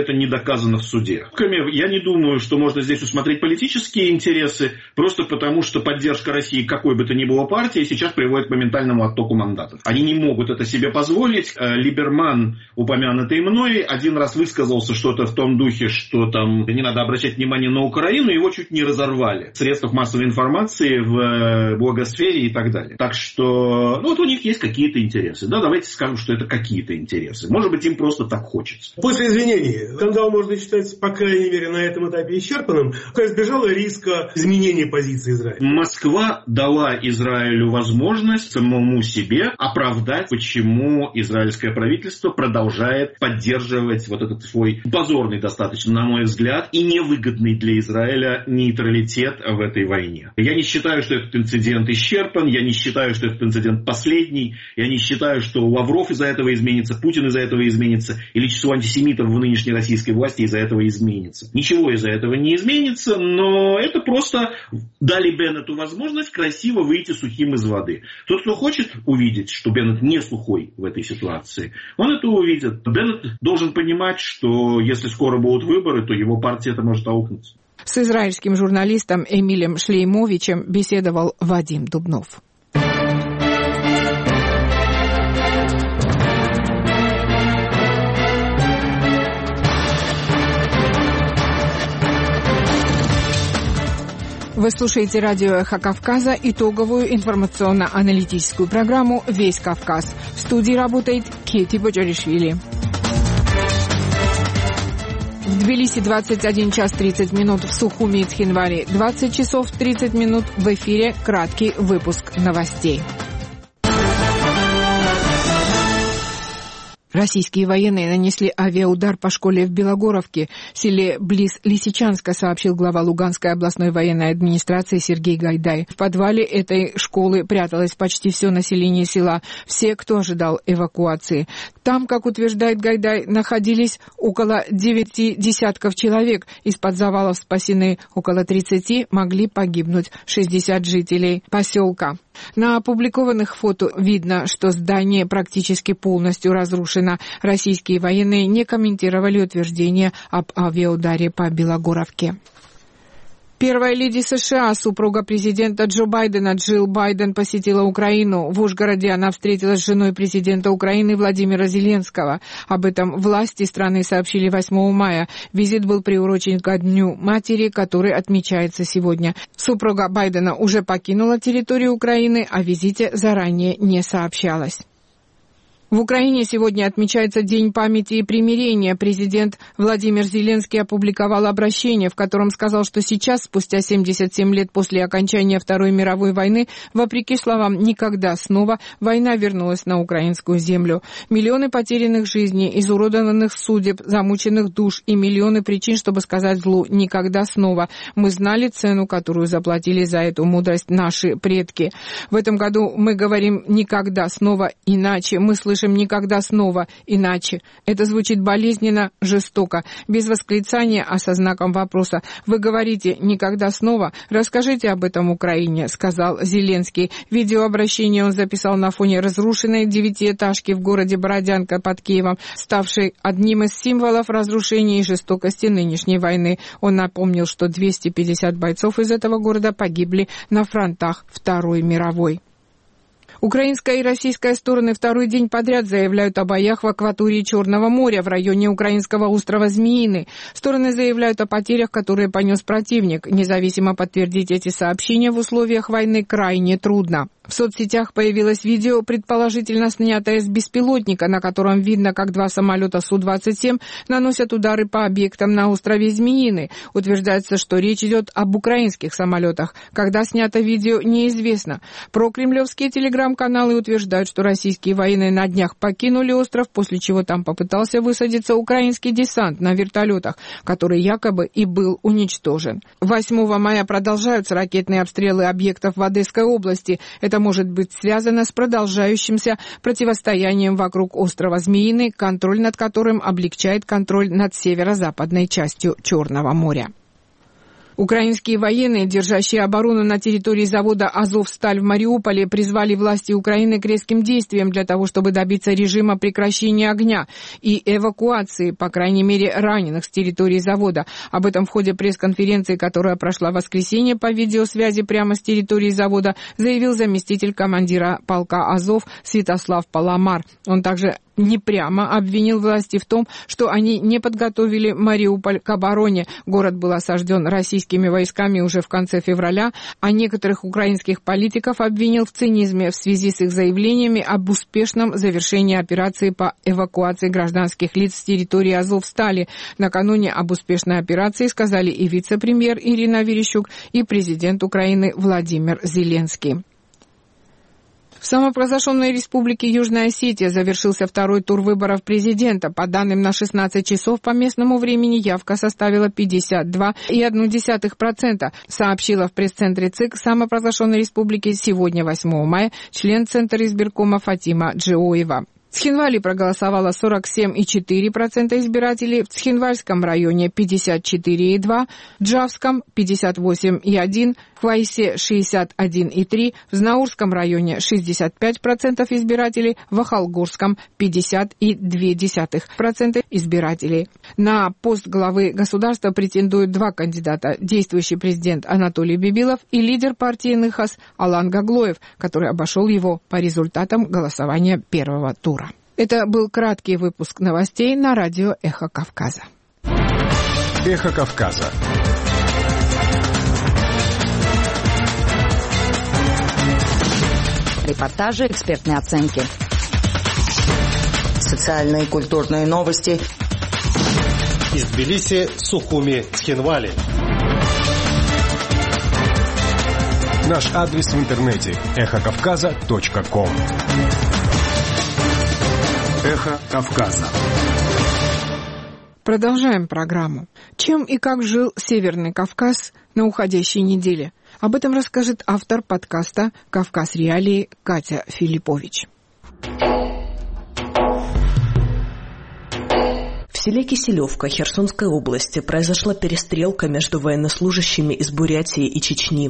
доказано в суде. Я не думаю, что можно здесь усмотреть политические интересы, просто потому что поддержка России какой бы то ни было партии сейчас приводит к моментальному оттоку мандатов. Они не могут это себе позволить. Либерман, упомянутый мной, один раз высказался что-то в том духе, что там не надо обращать внимание на Украину, его чуть не разорвали в средствах массовой информации, в блогосфере и так далее. Так что, вот у них есть какие-то интересы. Да, давайте скажем, что это какие-то интересы. Может быть, им просто так хочется. После извинений скандал можно считать, по крайней мере, на этом этапе исчерпанным, избежала риска изменения позиции Израиля. Москва дала Израилю возможность самому себе оправдать, почему израильское правительство продолжает поддерживать вот этот свой позорный достаточно, на мой взгляд, и невыгодный для Израиля нейтралитет в этой войне. Я не считаю, что этот инцидент исчерпан, я не считаю, что этот инцидент последний, я не считаю, что Лавров из-за этого изменится, Путин из-за этого изменится, или число антисемитов в нынешней российской власти из-за этого изменится. Ничего из-за этого не изменится, но это просто дали Беннету возможность красиво выйти сухим из воды. Тот, кто хочет увидеть, что Беннет не сухой в этой ситуации, он это увидит. Беннет должен понимать, что если скоро будут выборы, то его партия это может аукнуться. С израильским журналистом Эмилем Шлеймовичем беседовал Вадим Дубнов. Вы слушаете радио «Эхо Кавказа», итоговую информационно-аналитическую программу «Весь Кавказ». В студии работает Кети Боджаришвили. В Тбилиси 21 час 30 минут, в Сухуми и Цхинвале 20 часов 30 минут. В эфире краткий выпуск новостей. Российские военные нанесли авиаудар по школе в Белогоровке, селе близ Лисичанска, сообщил глава Луганской областной военной администрации Сергей Гайдай. В подвале этой школы пряталось почти все население села, все, кто ожидал эвакуации. Там, как утверждает Гайдай, находились около 9 десятков человек. Из-под завалов спасены около 30, могли погибнуть 60 жителей поселка. На опубликованных фото видно, что здание практически полностью разрушено. Российские военные не комментировали утверждения об авиаударе по Белогоровке. Первая леди США, супруга президента Джо Байдена, Джилл Байден, посетила Украину. В Ужгороде она встретилась с женой президента Украины Владимира Зеленского. Об этом власти страны сообщили 8 мая. Визит был приурочен ко Дню матери, который отмечается сегодня. Супруга Байдена уже покинула территорию Украины, о визите заранее не сообщалось. В Украине сегодня отмечается День памяти и примирения. Президент Владимир Зеленский опубликовал обращение, в котором сказал, что сейчас, спустя 77 лет после окончания Второй мировой войны, вопреки словам «никогда снова», война вернулась на украинскую землю. Миллионы потерянных жизней, изуродованных судеб, замученных душ и миллионы причин, чтобы сказать злу «никогда снова». Мы знали цену, которую заплатили за эту мудрость наши предки. В этом году мы говорим «никогда снова иначе». Мы слышим «никогда снова иначе». Это звучит болезненно, жестоко, без восклицания, а со знаком вопроса. Вы говорите «никогда снова»? Расскажите об этом Украине, сказал Зеленский. Видеообращение он записал на фоне разрушенной 9-этажки в городе Бородянка под Киевом, ставшей одним из символов разрушения и жестокости нынешней войны. Он напомнил, что 250 бойцов из этого города погибли на фронтах Второй мировой. Украинская и российская стороны второй день подряд заявляют о боях в акватории Черного моря в районе украинского острова Змеиный. Стороны заявляют о потерях, которые понес противник. Независимо подтвердить эти сообщения в условиях войны крайне трудно. В соцсетях появилось видео, предположительно снятое с беспилотника, на котором видно, как 2 самолета Су-27 наносят удары по объектам на острове Змеиный. Утверждается, что речь идет об украинских самолетах. Когда снято видео, неизвестно. Прокремлевские телеграм-каналы утверждают, что российские военные на днях покинули остров, после чего там попытался высадиться украинский десант на вертолетах, который якобы и был уничтожен. 8 мая продолжаются ракетные обстрелы объектов в Одесской области. Это может быть связано с продолжающимся противостоянием вокруг острова Змеиный, контроль над которым облегчает контроль над северо-западной частью Черного моря. Украинские военные, держащие оборону на территории завода «Азовсталь» в Мариуполе, призвали власти Украины к резким действиям для того, чтобы добиться режима прекращения огня и эвакуации, по крайней мере, раненых с территории завода. Об этом в ходе пресс-конференции, которая прошла в воскресенье по видеосвязи прямо с территории завода, заявил заместитель командира полка «Азов» Святослав Паламар. Он также непрямо обвинил власти в том, что они не подготовили Мариуполь к обороне. Город был осажден российскими войсками уже в конце февраля, а некоторых украинских политиков обвинил в цинизме в связи с их заявлениями об успешном завершении операции по эвакуации гражданских лиц с территории Азовстали. Накануне об успешной операции сказали и вице-премьер Ирина Верещук, и президент Украины Владимир Зеленский. В самопровозглашенной республике Южная Осетия завершился второй тур выборов президента. По данным на 16 часов по местному времени явка составила 52,1%, сообщила в пресс-центре ЦИК самопровозглашенной республики сегодня, 8 мая, член Центра избиркома Фатима Джиоева. В Цхинвале проголосовало 47,4% избирателей, в Цхинвальском районе 54,2%, в Джавском 58,1%, в Хвайсе 61,3%, в Знаурском районе 65% избирателей, в Ахалгорском 50,2% избирателей. На пост главы государства претендуют два кандидата: действующий президент Анатолий Бибилов и лидер партии НХАС Алан Гаглоев, который обошел его по результатам голосования первого тура. Это был краткий выпуск новостей на радио «Эхо Кавказа». «Эхо Кавказа». Репортажи, экспертные оценки. Социальные и культурные новости. Из Тбилиси, Сухуми, Цхинвали. Наш адрес в интернете – эхокавказа.ком. Эхо Кавказа. Продолжаем программу. Чем и как жил Северный Кавказ на уходящей неделе? Об этом расскажет автор подкаста «Кавказ. Реалии» Катя Филиппович. В селе Киселевка Херсонской области произошла перестрелка между военнослужащими из Бурятии и Чечни.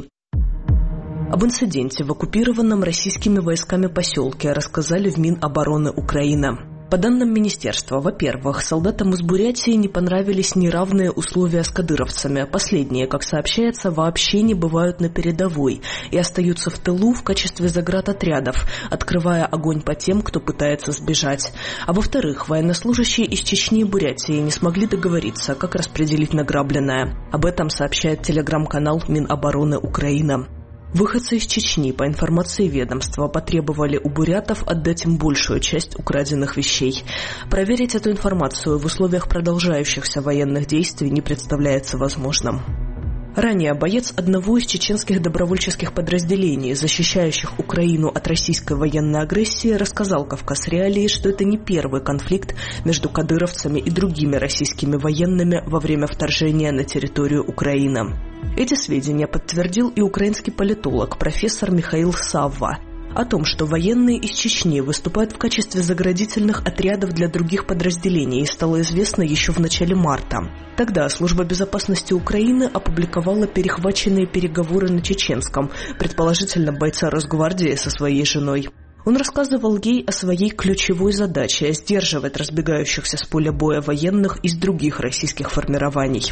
Об инциденте в оккупированном российскими войсками поселке рассказали в Минобороны Украины. По данным министерства, во-первых, солдатам из Бурятии не понравились неравные условия с кадыровцами. Последние, как сообщается, вообще не бывают на передовой и остаются в тылу в качестве заградотрядов, открывая огонь по тем, кто пытается сбежать. А во-вторых, военнослужащие из Чечни и Бурятии не смогли договориться, как распределить награбленное. Об этом сообщает телеграм-канал Минобороны Украины. Выходцы из Чечни, по информации ведомства, потребовали у бурятов отдать им большую часть украденных вещей. Проверить эту информацию в условиях продолжающихся военных действий не представляется возможным. Ранее боец одного из чеченских добровольческих подразделений, защищающих Украину от российской военной агрессии, рассказал «Кавказ. Реалии», что это не первый конфликт между кадыровцами и другими российскими военными во время вторжения на территорию Украины. Эти сведения подтвердил и украинский политолог профессор Михаил Савва. О том, что военные из Чечни выступают в качестве заградительных отрядов для других подразделений, стало известно еще в начале марта. Тогда Служба безопасности Украины опубликовала перехваченные переговоры на чеченском, предположительно бойца Росгвардии со своей женой. Он рассказывал ей о своей ключевой задаче – сдерживать разбегающихся с поля боя военных из других российских формирований.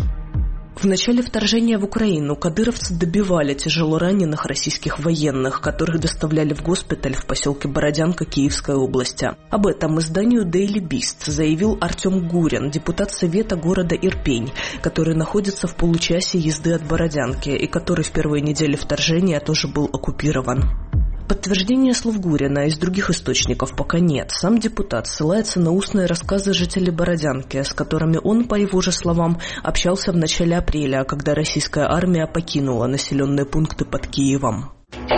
В начале вторжения в Украину кадыровцы добивали тяжело раненых российских военных, которых доставляли в госпиталь в поселке Бородянка Киевской области. Об этом изданию Daily Beast заявил Артем Гурин, депутат Совета города Ирпень, который находится в получасе езды от Бородянки и который в первые недели вторжения тоже был оккупирован. Подтверждения слов Гурина из других источников пока нет. Сам депутат ссылается на устные рассказы жителей Бородянки, с которыми он, по его же словам, общался в начале апреля, когда российская армия покинула населенные пункты под Киевом.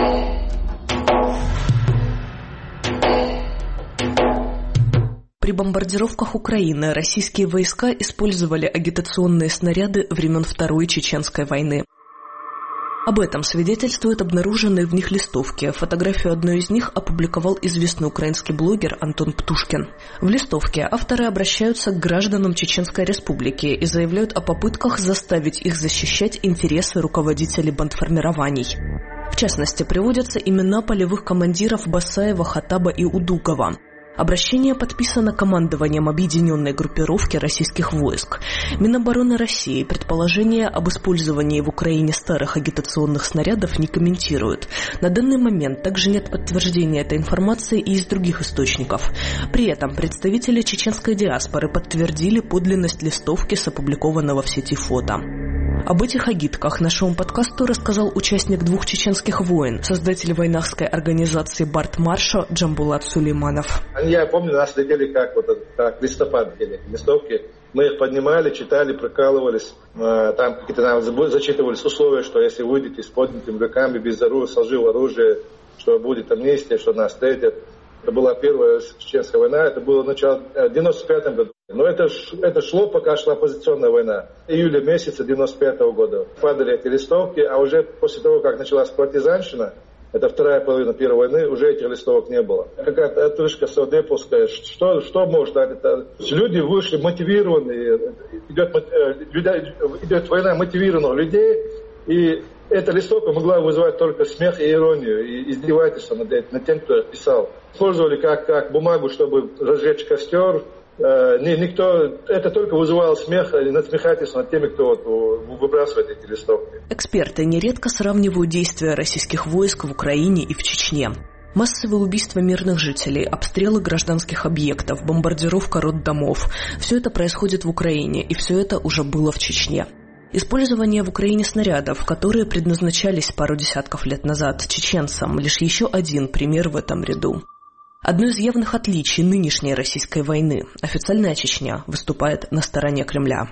При бомбардировках Украины российские войска использовали агитационные снаряды времен Второй Чеченской войны. Об этом свидетельствуют обнаруженные в них листовки. Фотографию одной из них опубликовал известный украинский блогер Антон Птушкин. В листовке авторы обращаются к гражданам Чеченской Республики и заявляют о попытках заставить их защищать интересы руководителей бандформирований. В частности, приводятся имена полевых командиров Басаева, Хатаба и Удукова. Обращение подписано командованием объединенной группировки российских войск. Минобороны России предположения об использовании в Украине старых агитационных снарядов не комментируют. На данный момент также нет подтверждения этой информации и из других источников. При этом представители чеченской диаспоры подтвердили подлинность листовки с опубликованного в сети фото. Об этих агитках нашему подкасту рассказал участник 2 чеченских войн, создатель войнахской организации Барт Маршо Джамбулат Сулейманов. Я помню, нас летели как листопад листовки. Мы их поднимали, читали, прокалывались. Там какие-то нам зачитывались условия, что если выйдете с поднятыми руками, без оружия, сложив оружие, что будет амнистия, что нас встретят. Это была первая чеченская война, это было начало 95 году. Но это шло, пока шла оппозиционная война. Июля месяца 95 года падали эти листовки, а уже после того, как началась партизанщина, это вторая половина первой войны, уже этих листовок не было. Какая-то отрыжка совдеповская, что может дать? Это люди вышли мотивированные, идет война мотивированных людей, и эта листовка могла вызывать только смех и иронию, и издевательство над тем, кто писал. Использовали как бумагу, чтобы разжечь костер. Это только вызывало смех и насмехательство над теми, кто выбрасывает эти листовки. Эксперты нередко сравнивают действия российских войск в Украине и в Чечне. Массовые убийства мирных жителей, обстрелы гражданских объектов, бомбардировка роддомов – все это происходит в Украине, и все это уже было в Чечне. Использование в Украине снарядов, которые предназначались пару десятков лет назад чеченцам, лишь еще один пример в этом ряду. Одно из явных отличий нынешней российской войны – официальная Чечня выступает на стороне Кремля.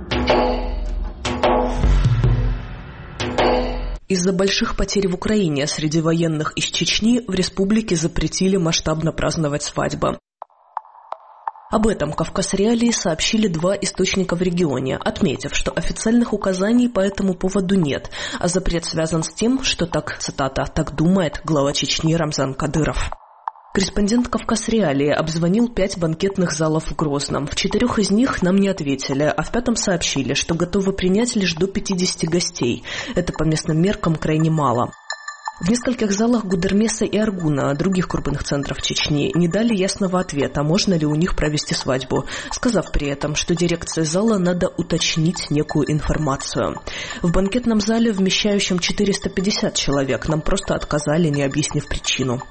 Из-за больших потерь в Украине среди военных из Чечни в республике запретили масштабно праздновать свадьбы. Об этом «Кавказ-Реалии» сообщили 2 источника в регионе, отметив, что официальных указаний по этому поводу нет, а запрет связан с тем, что так, цитата, «так думает глава Чечни Рамзан Кадыров». Корреспондент «Кавказ-Реалии» обзвонил 5 банкетных залов в Грозном. В 4 из них нам не ответили, а в 5 сообщили, что готовы принять лишь до 50 гостей. Это по местным меркам крайне мало. В нескольких залах Гудермеса и Аргуна, других крупных центров Чечни, не дали ясного ответа, можно ли у них провести свадьбу, сказав при этом, что дирекции зала надо уточнить некую информацию. В банкетном зале, вмещающем 450 человек, нам просто отказали, не объяснив причину.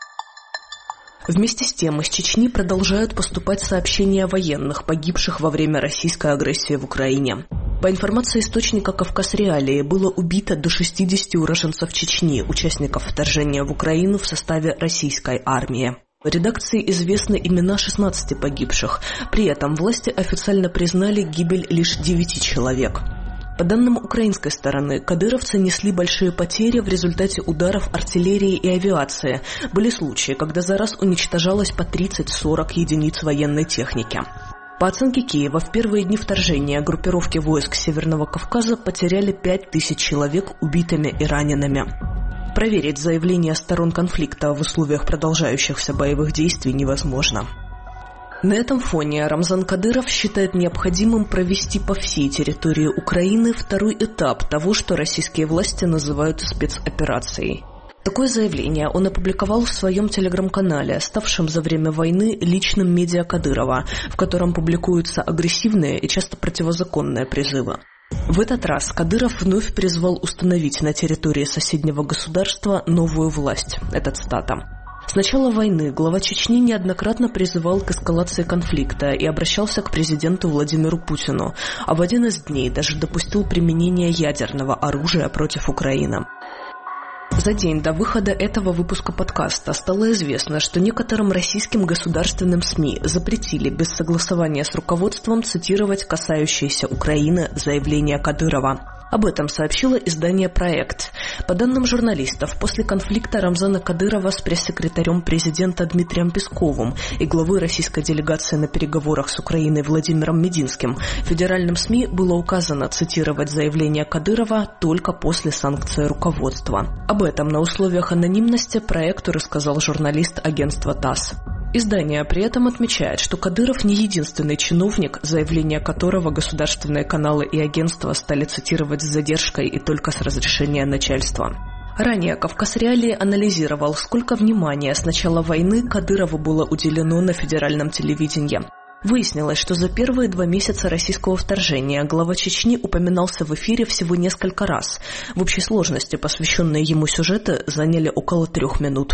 Вместе с тем из Чечни продолжают поступать сообщения о военных, погибших во время российской агрессии в Украине. По информации источника «Кавказ-Реалии», было убито до 60 уроженцев Чечни, участников вторжения в Украину в составе российской армии. В редакции известны имена 16 погибших. При этом власти официально признали гибель лишь 9 человек. По данным украинской стороны, кадыровцы несли большие потери в результате ударов артиллерии и авиации. Были случаи, когда за раз уничтожалось по 30-40 единиц военной техники. По оценке Киева, в первые дни вторжения группировки войск Северного Кавказа потеряли 5000 человек убитыми и ранеными. Проверить заявления сторон конфликта в условиях продолжающихся боевых действий невозможно. На этом фоне Рамзан Кадыров считает необходимым провести по всей территории Украины второй этап того, что российские власти называют спецоперацией. Такое заявление он опубликовал в своем телеграм-канале, ставшем за время войны личным медиа Кадырова, в котором публикуются агрессивные и часто противозаконные призывы. В этот раз Кадыров вновь призвал установить на территории соседнего государства новую власть. Это цитата. С начала войны глава Чечни неоднократно призывал к эскалации конфликта и обращался к президенту Владимиру Путину, а в один из дней даже допустил применение ядерного оружия против Украины. За день до выхода этого выпуска подкаста стало известно, что некоторым российским государственным СМИ запретили без согласования с руководством цитировать касающиеся Украины заявления Кадырова. Об этом сообщило издание «Проект». По данным журналистов, после конфликта Рамзана Кадырова с пресс-секретарем президента Дмитрием Песковым и главой российской делегации на переговорах с Украиной Владимиром Мединским, федеральным СМИ было указано цитировать заявление Кадырова только после санкций руководства. Об этом на условиях анонимности «Проекту» рассказал журналист агентства ТАСС. Издание при этом отмечает, что Кадыров не единственный чиновник, заявление которого государственные каналы и агентства стали цитировать с задержкой и только с разрешения начальства. Ранее «Кавказ-Реалии» анализировал, сколько внимания с начала войны Кадырову было уделено на федеральном телевидении. Выяснилось, что за первые 2 месяца российского вторжения глава Чечни упоминался в эфире всего несколько раз. В общей сложности посвященные ему сюжеты заняли около 3 минут.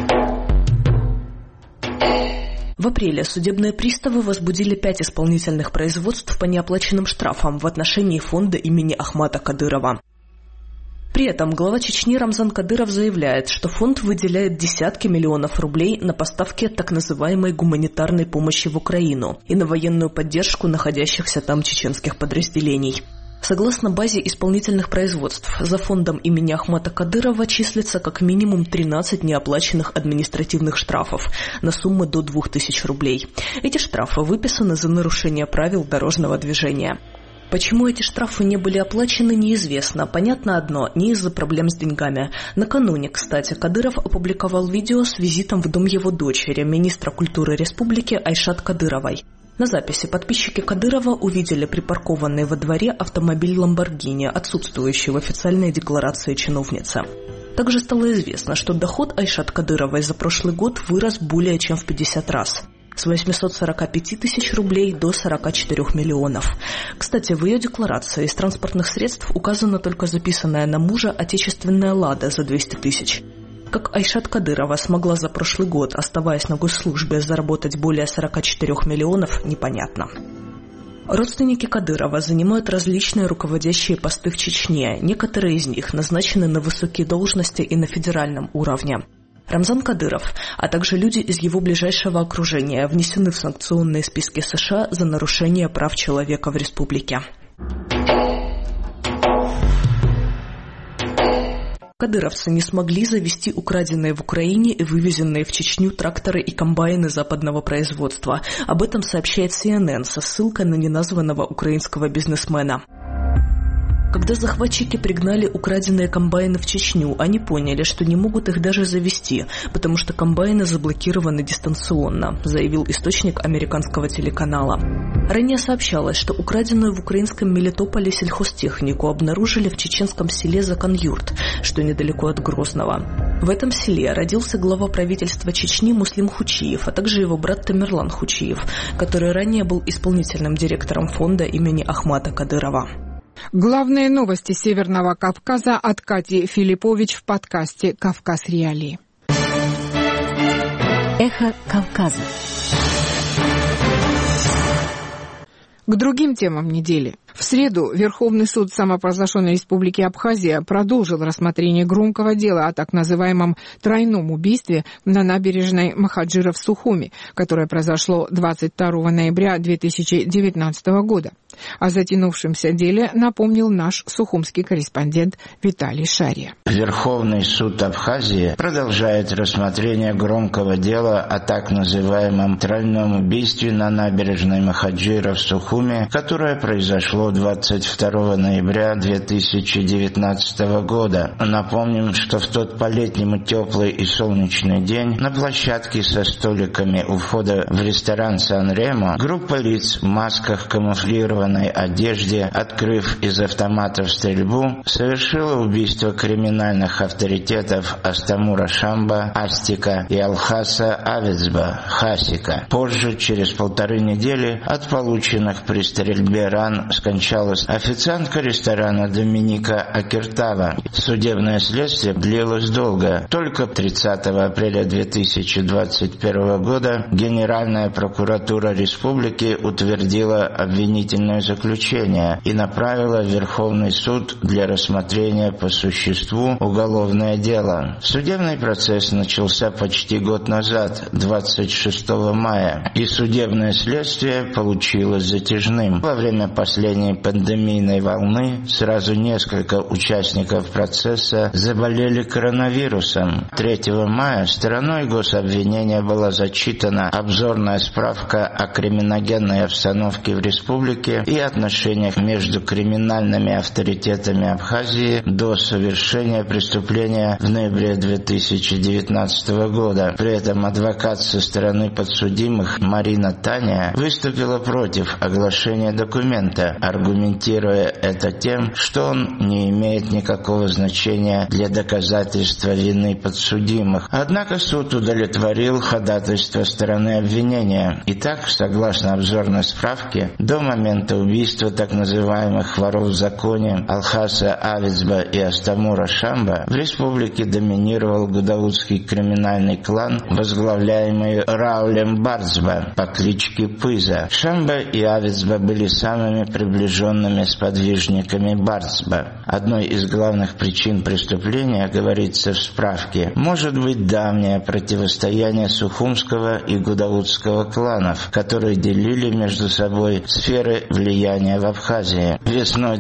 В апреле судебные приставы возбудили 5 исполнительных производств по неоплаченным штрафам в отношении фонда имени Ахмата Кадырова. При этом глава Чечни Рамзан Кадыров заявляет, что фонд выделяет десятки миллионов рублей на поставки так называемой гуманитарной помощи в Украину и на военную поддержку находящихся там чеченских подразделений. Согласно базе исполнительных производств, за фондом имени Ахмата Кадырова числится как минимум 13 неоплаченных административных штрафов на сумму до 2000 рублей. Эти штрафы выписаны за нарушение правил дорожного движения. Почему эти штрафы не были оплачены, неизвестно. Понятно одно – не из-за проблем с деньгами. Накануне, кстати, Кадыров опубликовал видео с визитом в дом его дочери, министра культуры республики Айшат Кадыровой. На записи подписчики Кадырова увидели припаркованный во дворе автомобиль «Ламборгини», отсутствующий в официальной декларации чиновницы. Также стало известно, что доход Айшат Кадыровой за прошлый год вырос более чем в 50 раз. С 845 тысяч рублей до 44 миллионов. Кстати, в ее декларации из транспортных средств указана только записанная на мужа отечественная «Лада» за 200 тысяч. Как Айшат Кадырова смогла за прошлый год, оставаясь на госслужбе, заработать более 44 миллионов, непонятно. Родственники Кадырова занимают различные руководящие посты в Чечне. Некоторые из них назначены на высокие должности и на федеральном уровне. Рамзан Кадыров, а также люди из его ближайшего окружения внесены в санкционные списки США за нарушение прав человека в республике. Кадыровцы не смогли завести украденные в Украине и вывезенные в Чечню тракторы и комбайны западного производства. Об этом сообщает CNN со ссылкой на неназванного украинского бизнесмена. Когда захватчики пригнали украденные комбайны в Чечню, они поняли, что не могут их даже завести, потому что комбайны заблокированы дистанционно, заявил источник американского телеканала. Ранее сообщалось, что украденную в украинском Мелитополе сельхозтехнику обнаружили в чеченском селе Закан-Юрт, что недалеко от Грозного. В этом селе родился глава правительства Чечни Муслим Хучиев, а также его брат Тамерлан Хучиев, который ранее был исполнительным директором фонда имени Ахмата Кадырова. Главные новости Северного Кавказа от Кати Филиппович в подкасте «Кавказ-Реалии». Эхо Кавказа. К другим темам недели. В среду Верховный суд самопровозглашенной Республики Абхазия продолжил рассмотрение громкого дела о так называемом тройном убийстве на набережной Махаджира в Сухуми, которое произошло 22 ноября 2019 года. О затянувшемся деле напомнил наш сухумский корреспондент Виталий Шария. Верховный суд Абхазии продолжает рассмотрение громкого дела о так называемом тройном убийстве на набережной Махаджира в Сухуми, которое произошло 22 ноября 2019 года. Напомним, что в тот по-летнему теплый и солнечный день на площадке со столиками у входа в ресторан Сан-Ремо группа лиц в масках, камуфлированной одежде, открыв из автоматов стрельбу, совершила убийство криминальных авторитетов Астамура Шамба, Астика и Алхаса Авецба, Хасика. Позже, через 1,5 недели, от полученных при стрельбе ран скончалась официантка ресторана Доминика Акертава. Судебное следствие длилось долго. Только 30 апреля 2021 года Генеральная прокуратура республики утвердила обвинительное обвинительное заключение и направила в Верховный суд для рассмотрения по существу уголовное дело. Судебный процесс начался почти год назад, 26 мая, и судебное следствие получилось затяжным. Во время последней пандемийной волны сразу несколько участников процесса заболели коронавирусом. 3 мая стороной гособвинения была зачитана обзорная справка о криминогенной обстановке в республике и отношениях между криминальными авторитетами Абхазии до совершения преступления в ноябре 2019 года. При этом адвокат со стороны подсудимых Марина Таня выступила против оглашения документа, аргументируя это тем, что он не имеет никакого значения для доказательства вины подсудимых. Однако суд удовлетворил ходатайство стороны обвинения. Итак, согласно обзорной справке, до момента убийства так называемых воров в законе Алхаса Авицба и Астамура Шамба в республике доминировал гудаутский криминальный клан, возглавляемый Раулем Барцба по кличке Пыза. Шамба и Авицба были самыми приближенными сподвижниками Барцба. Одной из главных причин преступления, говорится в справке, может быть давнее противостояние сухумского и гудаутского кланов, которые делили между собой сферы влияния в Абхазии. Весной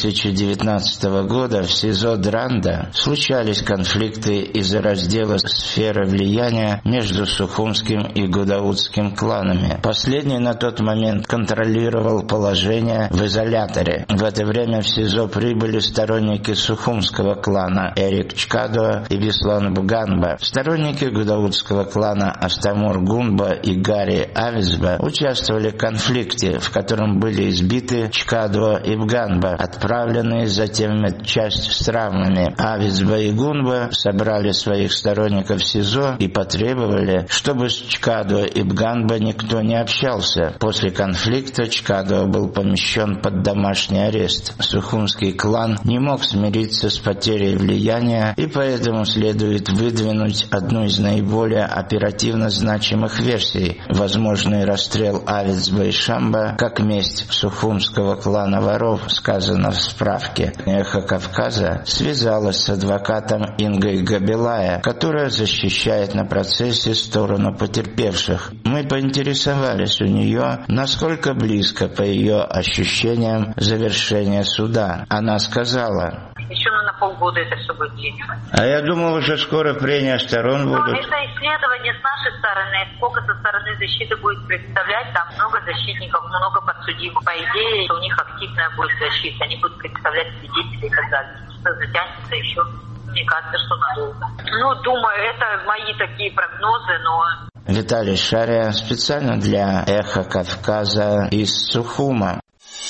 2019 года в СИЗО Дранда случались конфликты из-за раздела сферы влияния между сухумским и гудаутским кланами. Последний на тот момент контролировал положение в изоляторе. В это время в СИЗО прибыли сторонники сухумского клана Эрик Чкадуа и Беслан Бганба. Сторонники гудаутского клана Астамур Гунба и Гарри Авицба участвовали в конфликте, в котором были избиты Чкадуа и Бганба, отправленные затем в медчасть с травмами. Авицба и Гунба собрали своих сторонников в СИЗО и потребовали, чтобы с Чкадуа и Бганба никто не общался. После конфликта Чкадуа был помещен под домашний арест. Сухумский клан не мог смириться с потерей влияния, и поэтому следует выдвинуть одну из наиболее оперативно значимых версий – возможный расстрел Авицба и Шамба как месть сухумского клана воров, сказано в справке. «Эхо Кавказа» связалась с адвокатом Ингой Габилая, которая защищает на процессе сторону потерпевших. Мы поинтересовались у нее, насколько близко, по ее ощущениям, завершение суда. Она сказала: еще на полгода это все будет действовать. А я думал, уже скоро прения сторон будут. Это исследование с нашей стороны, сколько со стороны защиты будет представлять, там много защитников, много подсудимых. По идее, у них активная будет защита, они будут представлять свидетелей и так далее. Что затянется еще, мне кажется, что надолго. Думаю, это мои такие прогнозы, но... Виталий Шария специально для «Эхо Кавказа» из Сухума.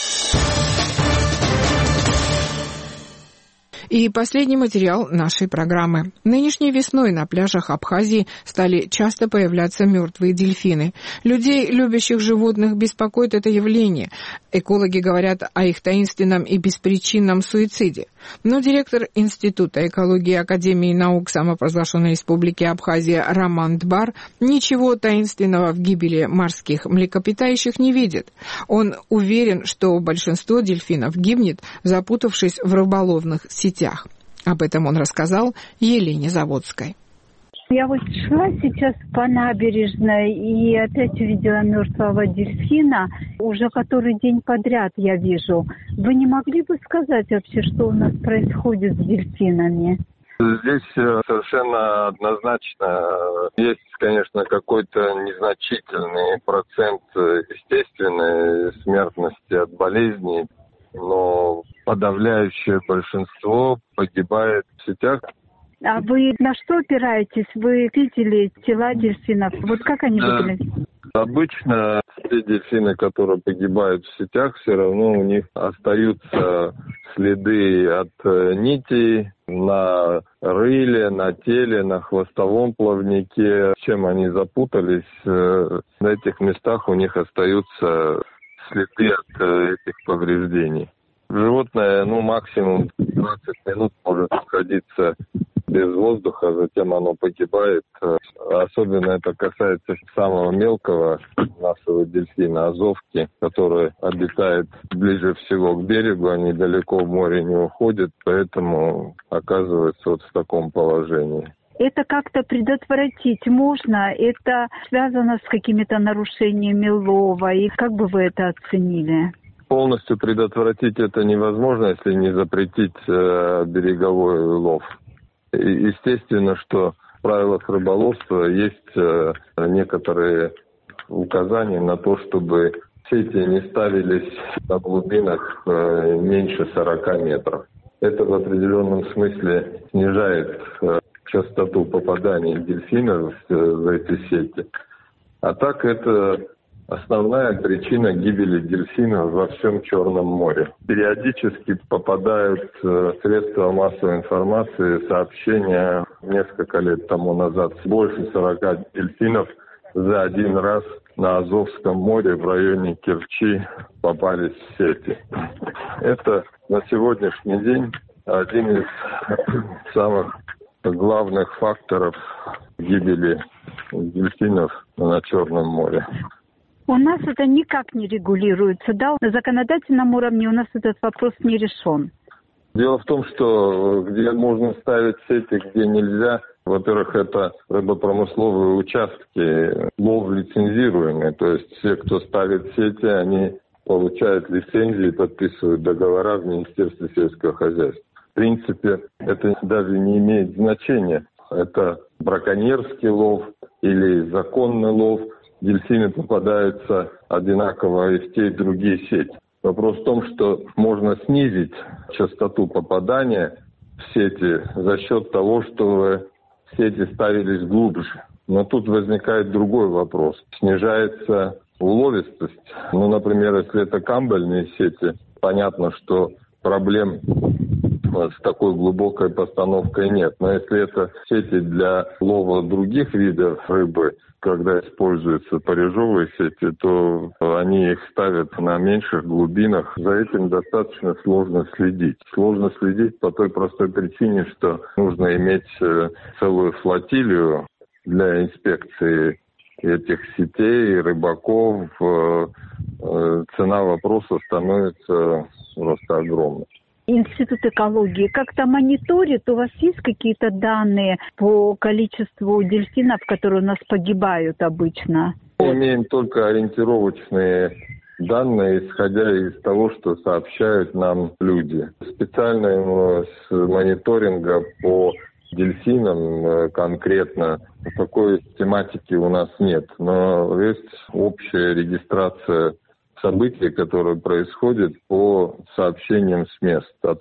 И последний материал нашей программы. Нынешней весной на пляжах Абхазии стали часто появляться мертвые дельфины. Людей, любящих животных, беспокоит это явление. Экологи говорят о их таинственном и беспричинном суициде. Но директор Института экологии Академии наук самопровозглашенной Республики Абхазия Роман Дбар ничего таинственного в гибели морских млекопитающих не видит. Он уверен, что большинство дельфинов гибнет, запутавшись в рыболовных сетях. Об этом он рассказал Елене Заводской. Я вот шла сейчас по набережной и опять увидела мертвого дельфина. Уже который день подряд я вижу. Вы не могли бы сказать вообще, что у нас происходит с дельфинами? Здесь совершенно однозначно есть, конечно, какой-то незначительный процент естественной смертности от болезней, но подавляющее большинство погибает в сетях. А вы на что опираетесь? Вы видели тела дельфинов? Вот как они выглядят? Обычно те дельфины, которые погибают в сетях, все равно у них остаются следы от нитей на рыле, на теле, на хвостовом плавнике. Чем они запутались, на этих местах у них остаются следы от этих повреждений. Животное, максимум 20 минут может находиться без воздуха, затем оно погибает. Особенно это касается самого мелкого нашего дельфина, азовки, который обитает ближе всего к берегу, они далеко в море не уходят, поэтому оказывается вот в таком положении. Это как-то предотвратить можно? Это связано с какими-то нарушениями лова? И как бы вы это оценили? Полностью предотвратить это невозможно, если не запретить береговой лов. И естественно, что в правилах рыболовства есть некоторые указания на то, чтобы сети не ставились на глубинах меньше 40 метров. Это в определенном смысле снижает частоту попаданий дельфинов в эти сети. А так это основная причина гибели дельфинов во всем Черном море. Периодически попадают в средства массовой информации сообщения несколько лет тому назад. Больше 40 дельфинов за один раз на Азовском море в районе Керчи попались в сети. Это на сегодняшний день один из самых главных факторов гибели дельфинов на Черном море. У нас это никак не регулируется, да? На законодательном уровне у нас этот вопрос не решен. Дело в том, что где можно ставить сети, где нельзя, во-первых, это рыбопромысловые участки, лов лицензируемый. То есть все, кто ставит сети, они получают лицензии, подписывают договора в Министерстве сельского хозяйства. В принципе, это даже не имеет значения. Это браконьерский лов или законный лов. Дельфины попадаются одинаково и в те, и в другие сети. Вопрос в том, что можно снизить частоту попадания в сети за счет того, что сети ставились глубже. Но тут возникает другой вопрос. Снижается уловистость. Ну, например, если это камбальные сети, понятно, что проблем с такой глубокой постановкой нет. Но если это сети для лова других видов рыбы, когда используются парежовые сети, то они их ставят на меньших глубинах. За этим достаточно сложно следить. Сложно следить по той простой причине, что нужно иметь целую флотилию для инспекции этих сетей, рыбаков. Цена вопроса становится просто огромной. Институт экологии как-то мониторит? У вас есть какие-то данные по количеству дельфинов, которые у нас погибают обычно? Мы имеем только ориентировочные данные, исходя из того, что сообщают нам люди. Специального мониторинга по дельфинам конкретно такой тематики у нас нет. Но есть общая регистрация события, которые происходят по сообщениям с мест. От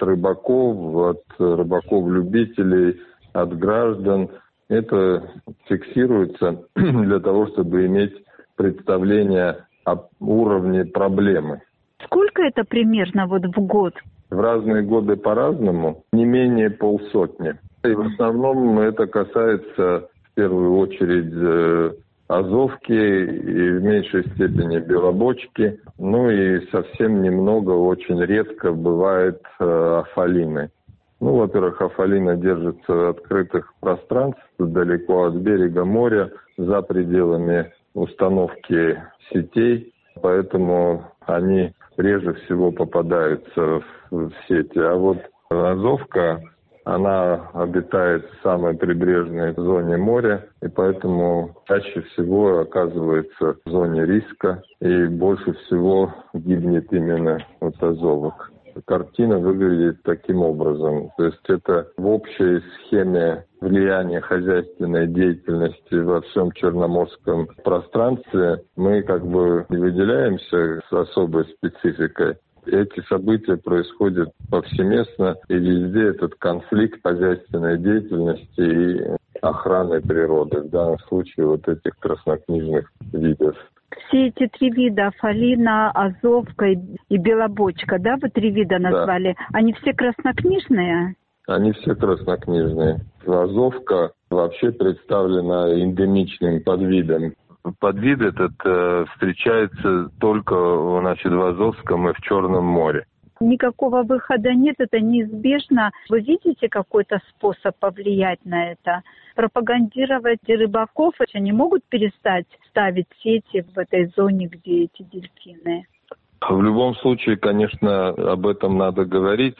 рыбаков-любителей, от граждан. Это фиксируется для того, чтобы иметь представление о уровне проблемы. Сколько это примерно в год? В разные годы по-разному. Не менее 50. И в основном это касается в первую очередь азовки и в меньшей степени белобочки. Ну и совсем немного, очень редко бывает афалины. Ну, во-первых, афалина держится в открытых пространствах, далеко от берега моря, за пределами установки сетей, поэтому они реже всего попадаются в сети. А вот азовка, она обитает в самой прибрежной зоне моря, и поэтому чаще всего оказывается в зоне риска, и больше всего гибнет именно от азовок. Картина выглядит таким образом. То есть это в общей схеме влияния хозяйственной деятельности во всем Черноморском пространстве мы не выделяемся с особой спецификой. Эти события происходят повсеместно, и везде этот конфликт хозяйственной деятельности и охраны природы. В данном случае этих краснокнижных видов. Все эти 3 вида, афалина, азовка и белобочка, да, вы 3 вида назвали, да. Они все краснокнижные? Они все краснокнижные. Азовка вообще представлена эндемичным подвидом. Подвид этот встречается только в Азовском и в Черном море. Никакого выхода нет, это неизбежно. Вы видите какой-то способ повлиять на это? Пропагандировать рыбаков, они могут перестать ставить сети в этой зоне, где эти дельфины? В любом случае, конечно, об этом надо говорить,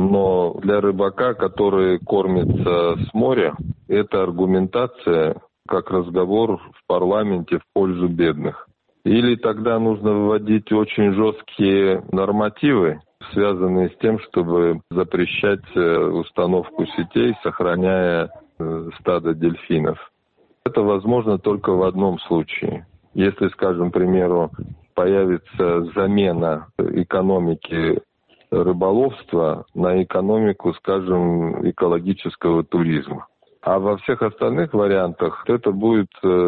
но для рыбака, который кормится с моря, это аргументация как разговор в парламенте в пользу бедных. Или тогда нужно вводить очень жесткие нормативы, связанные с тем, чтобы запрещать установку сетей, сохраняя стадо дельфинов. Это возможно только в одном случае. Если, скажем, к примеру, появится замена экономики рыболовства на экономику, скажем, экологического туризма. А во всех остальных вариантах это будет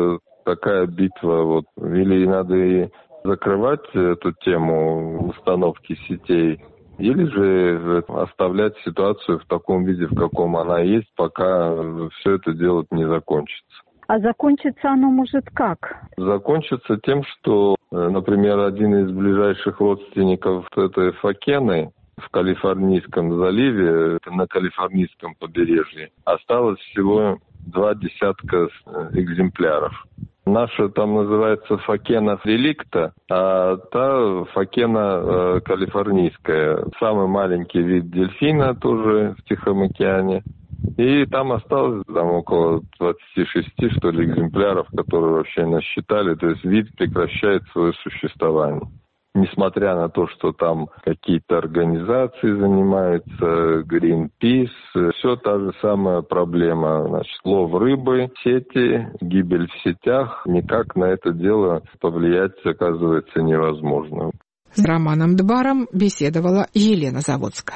такая битва. Или надо и закрывать эту тему установки сетей, или же оставлять ситуацию в таком виде, в каком она есть, пока все это дело не закончится. А закончится оно может как? Закончится тем, что, например, один из ближайших родственников этой факены в Калифорнийском заливе, на Калифорнийском побережье, осталось всего 2 десятка экземпляров. Наша там называется факена реликта, а та факена калифорнийская. Самый маленький вид дельфина тоже в Тихом океане. И там осталось около 26, что ли, экземпляров, которые вообще насчитали. То есть вид прекращает свое существование. Несмотря на то, что там какие-то организации занимаются, Greenpeace, все та же самая проблема. Значит, лов рыбы, сети, гибель в сетях. Никак на это дело повлиять, оказывается, невозможно. С Романом Дбаром беседовала Елена Заводская.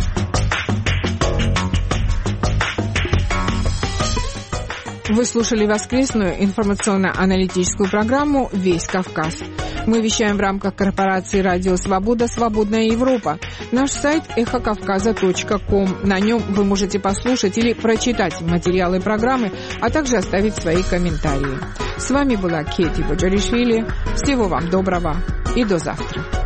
Вы слушали воскресную информационно-аналитическую программу «Весь Кавказ». Мы вещаем в рамках корпорации «Радио Свобода. Свободная Европа». Наш сайт эхокавказа.ком. На нем вы можете послушать или прочитать материалы программы, а также оставить свои комментарии. С вами была Кети Боджаришвили. Всего вам доброго и до завтра.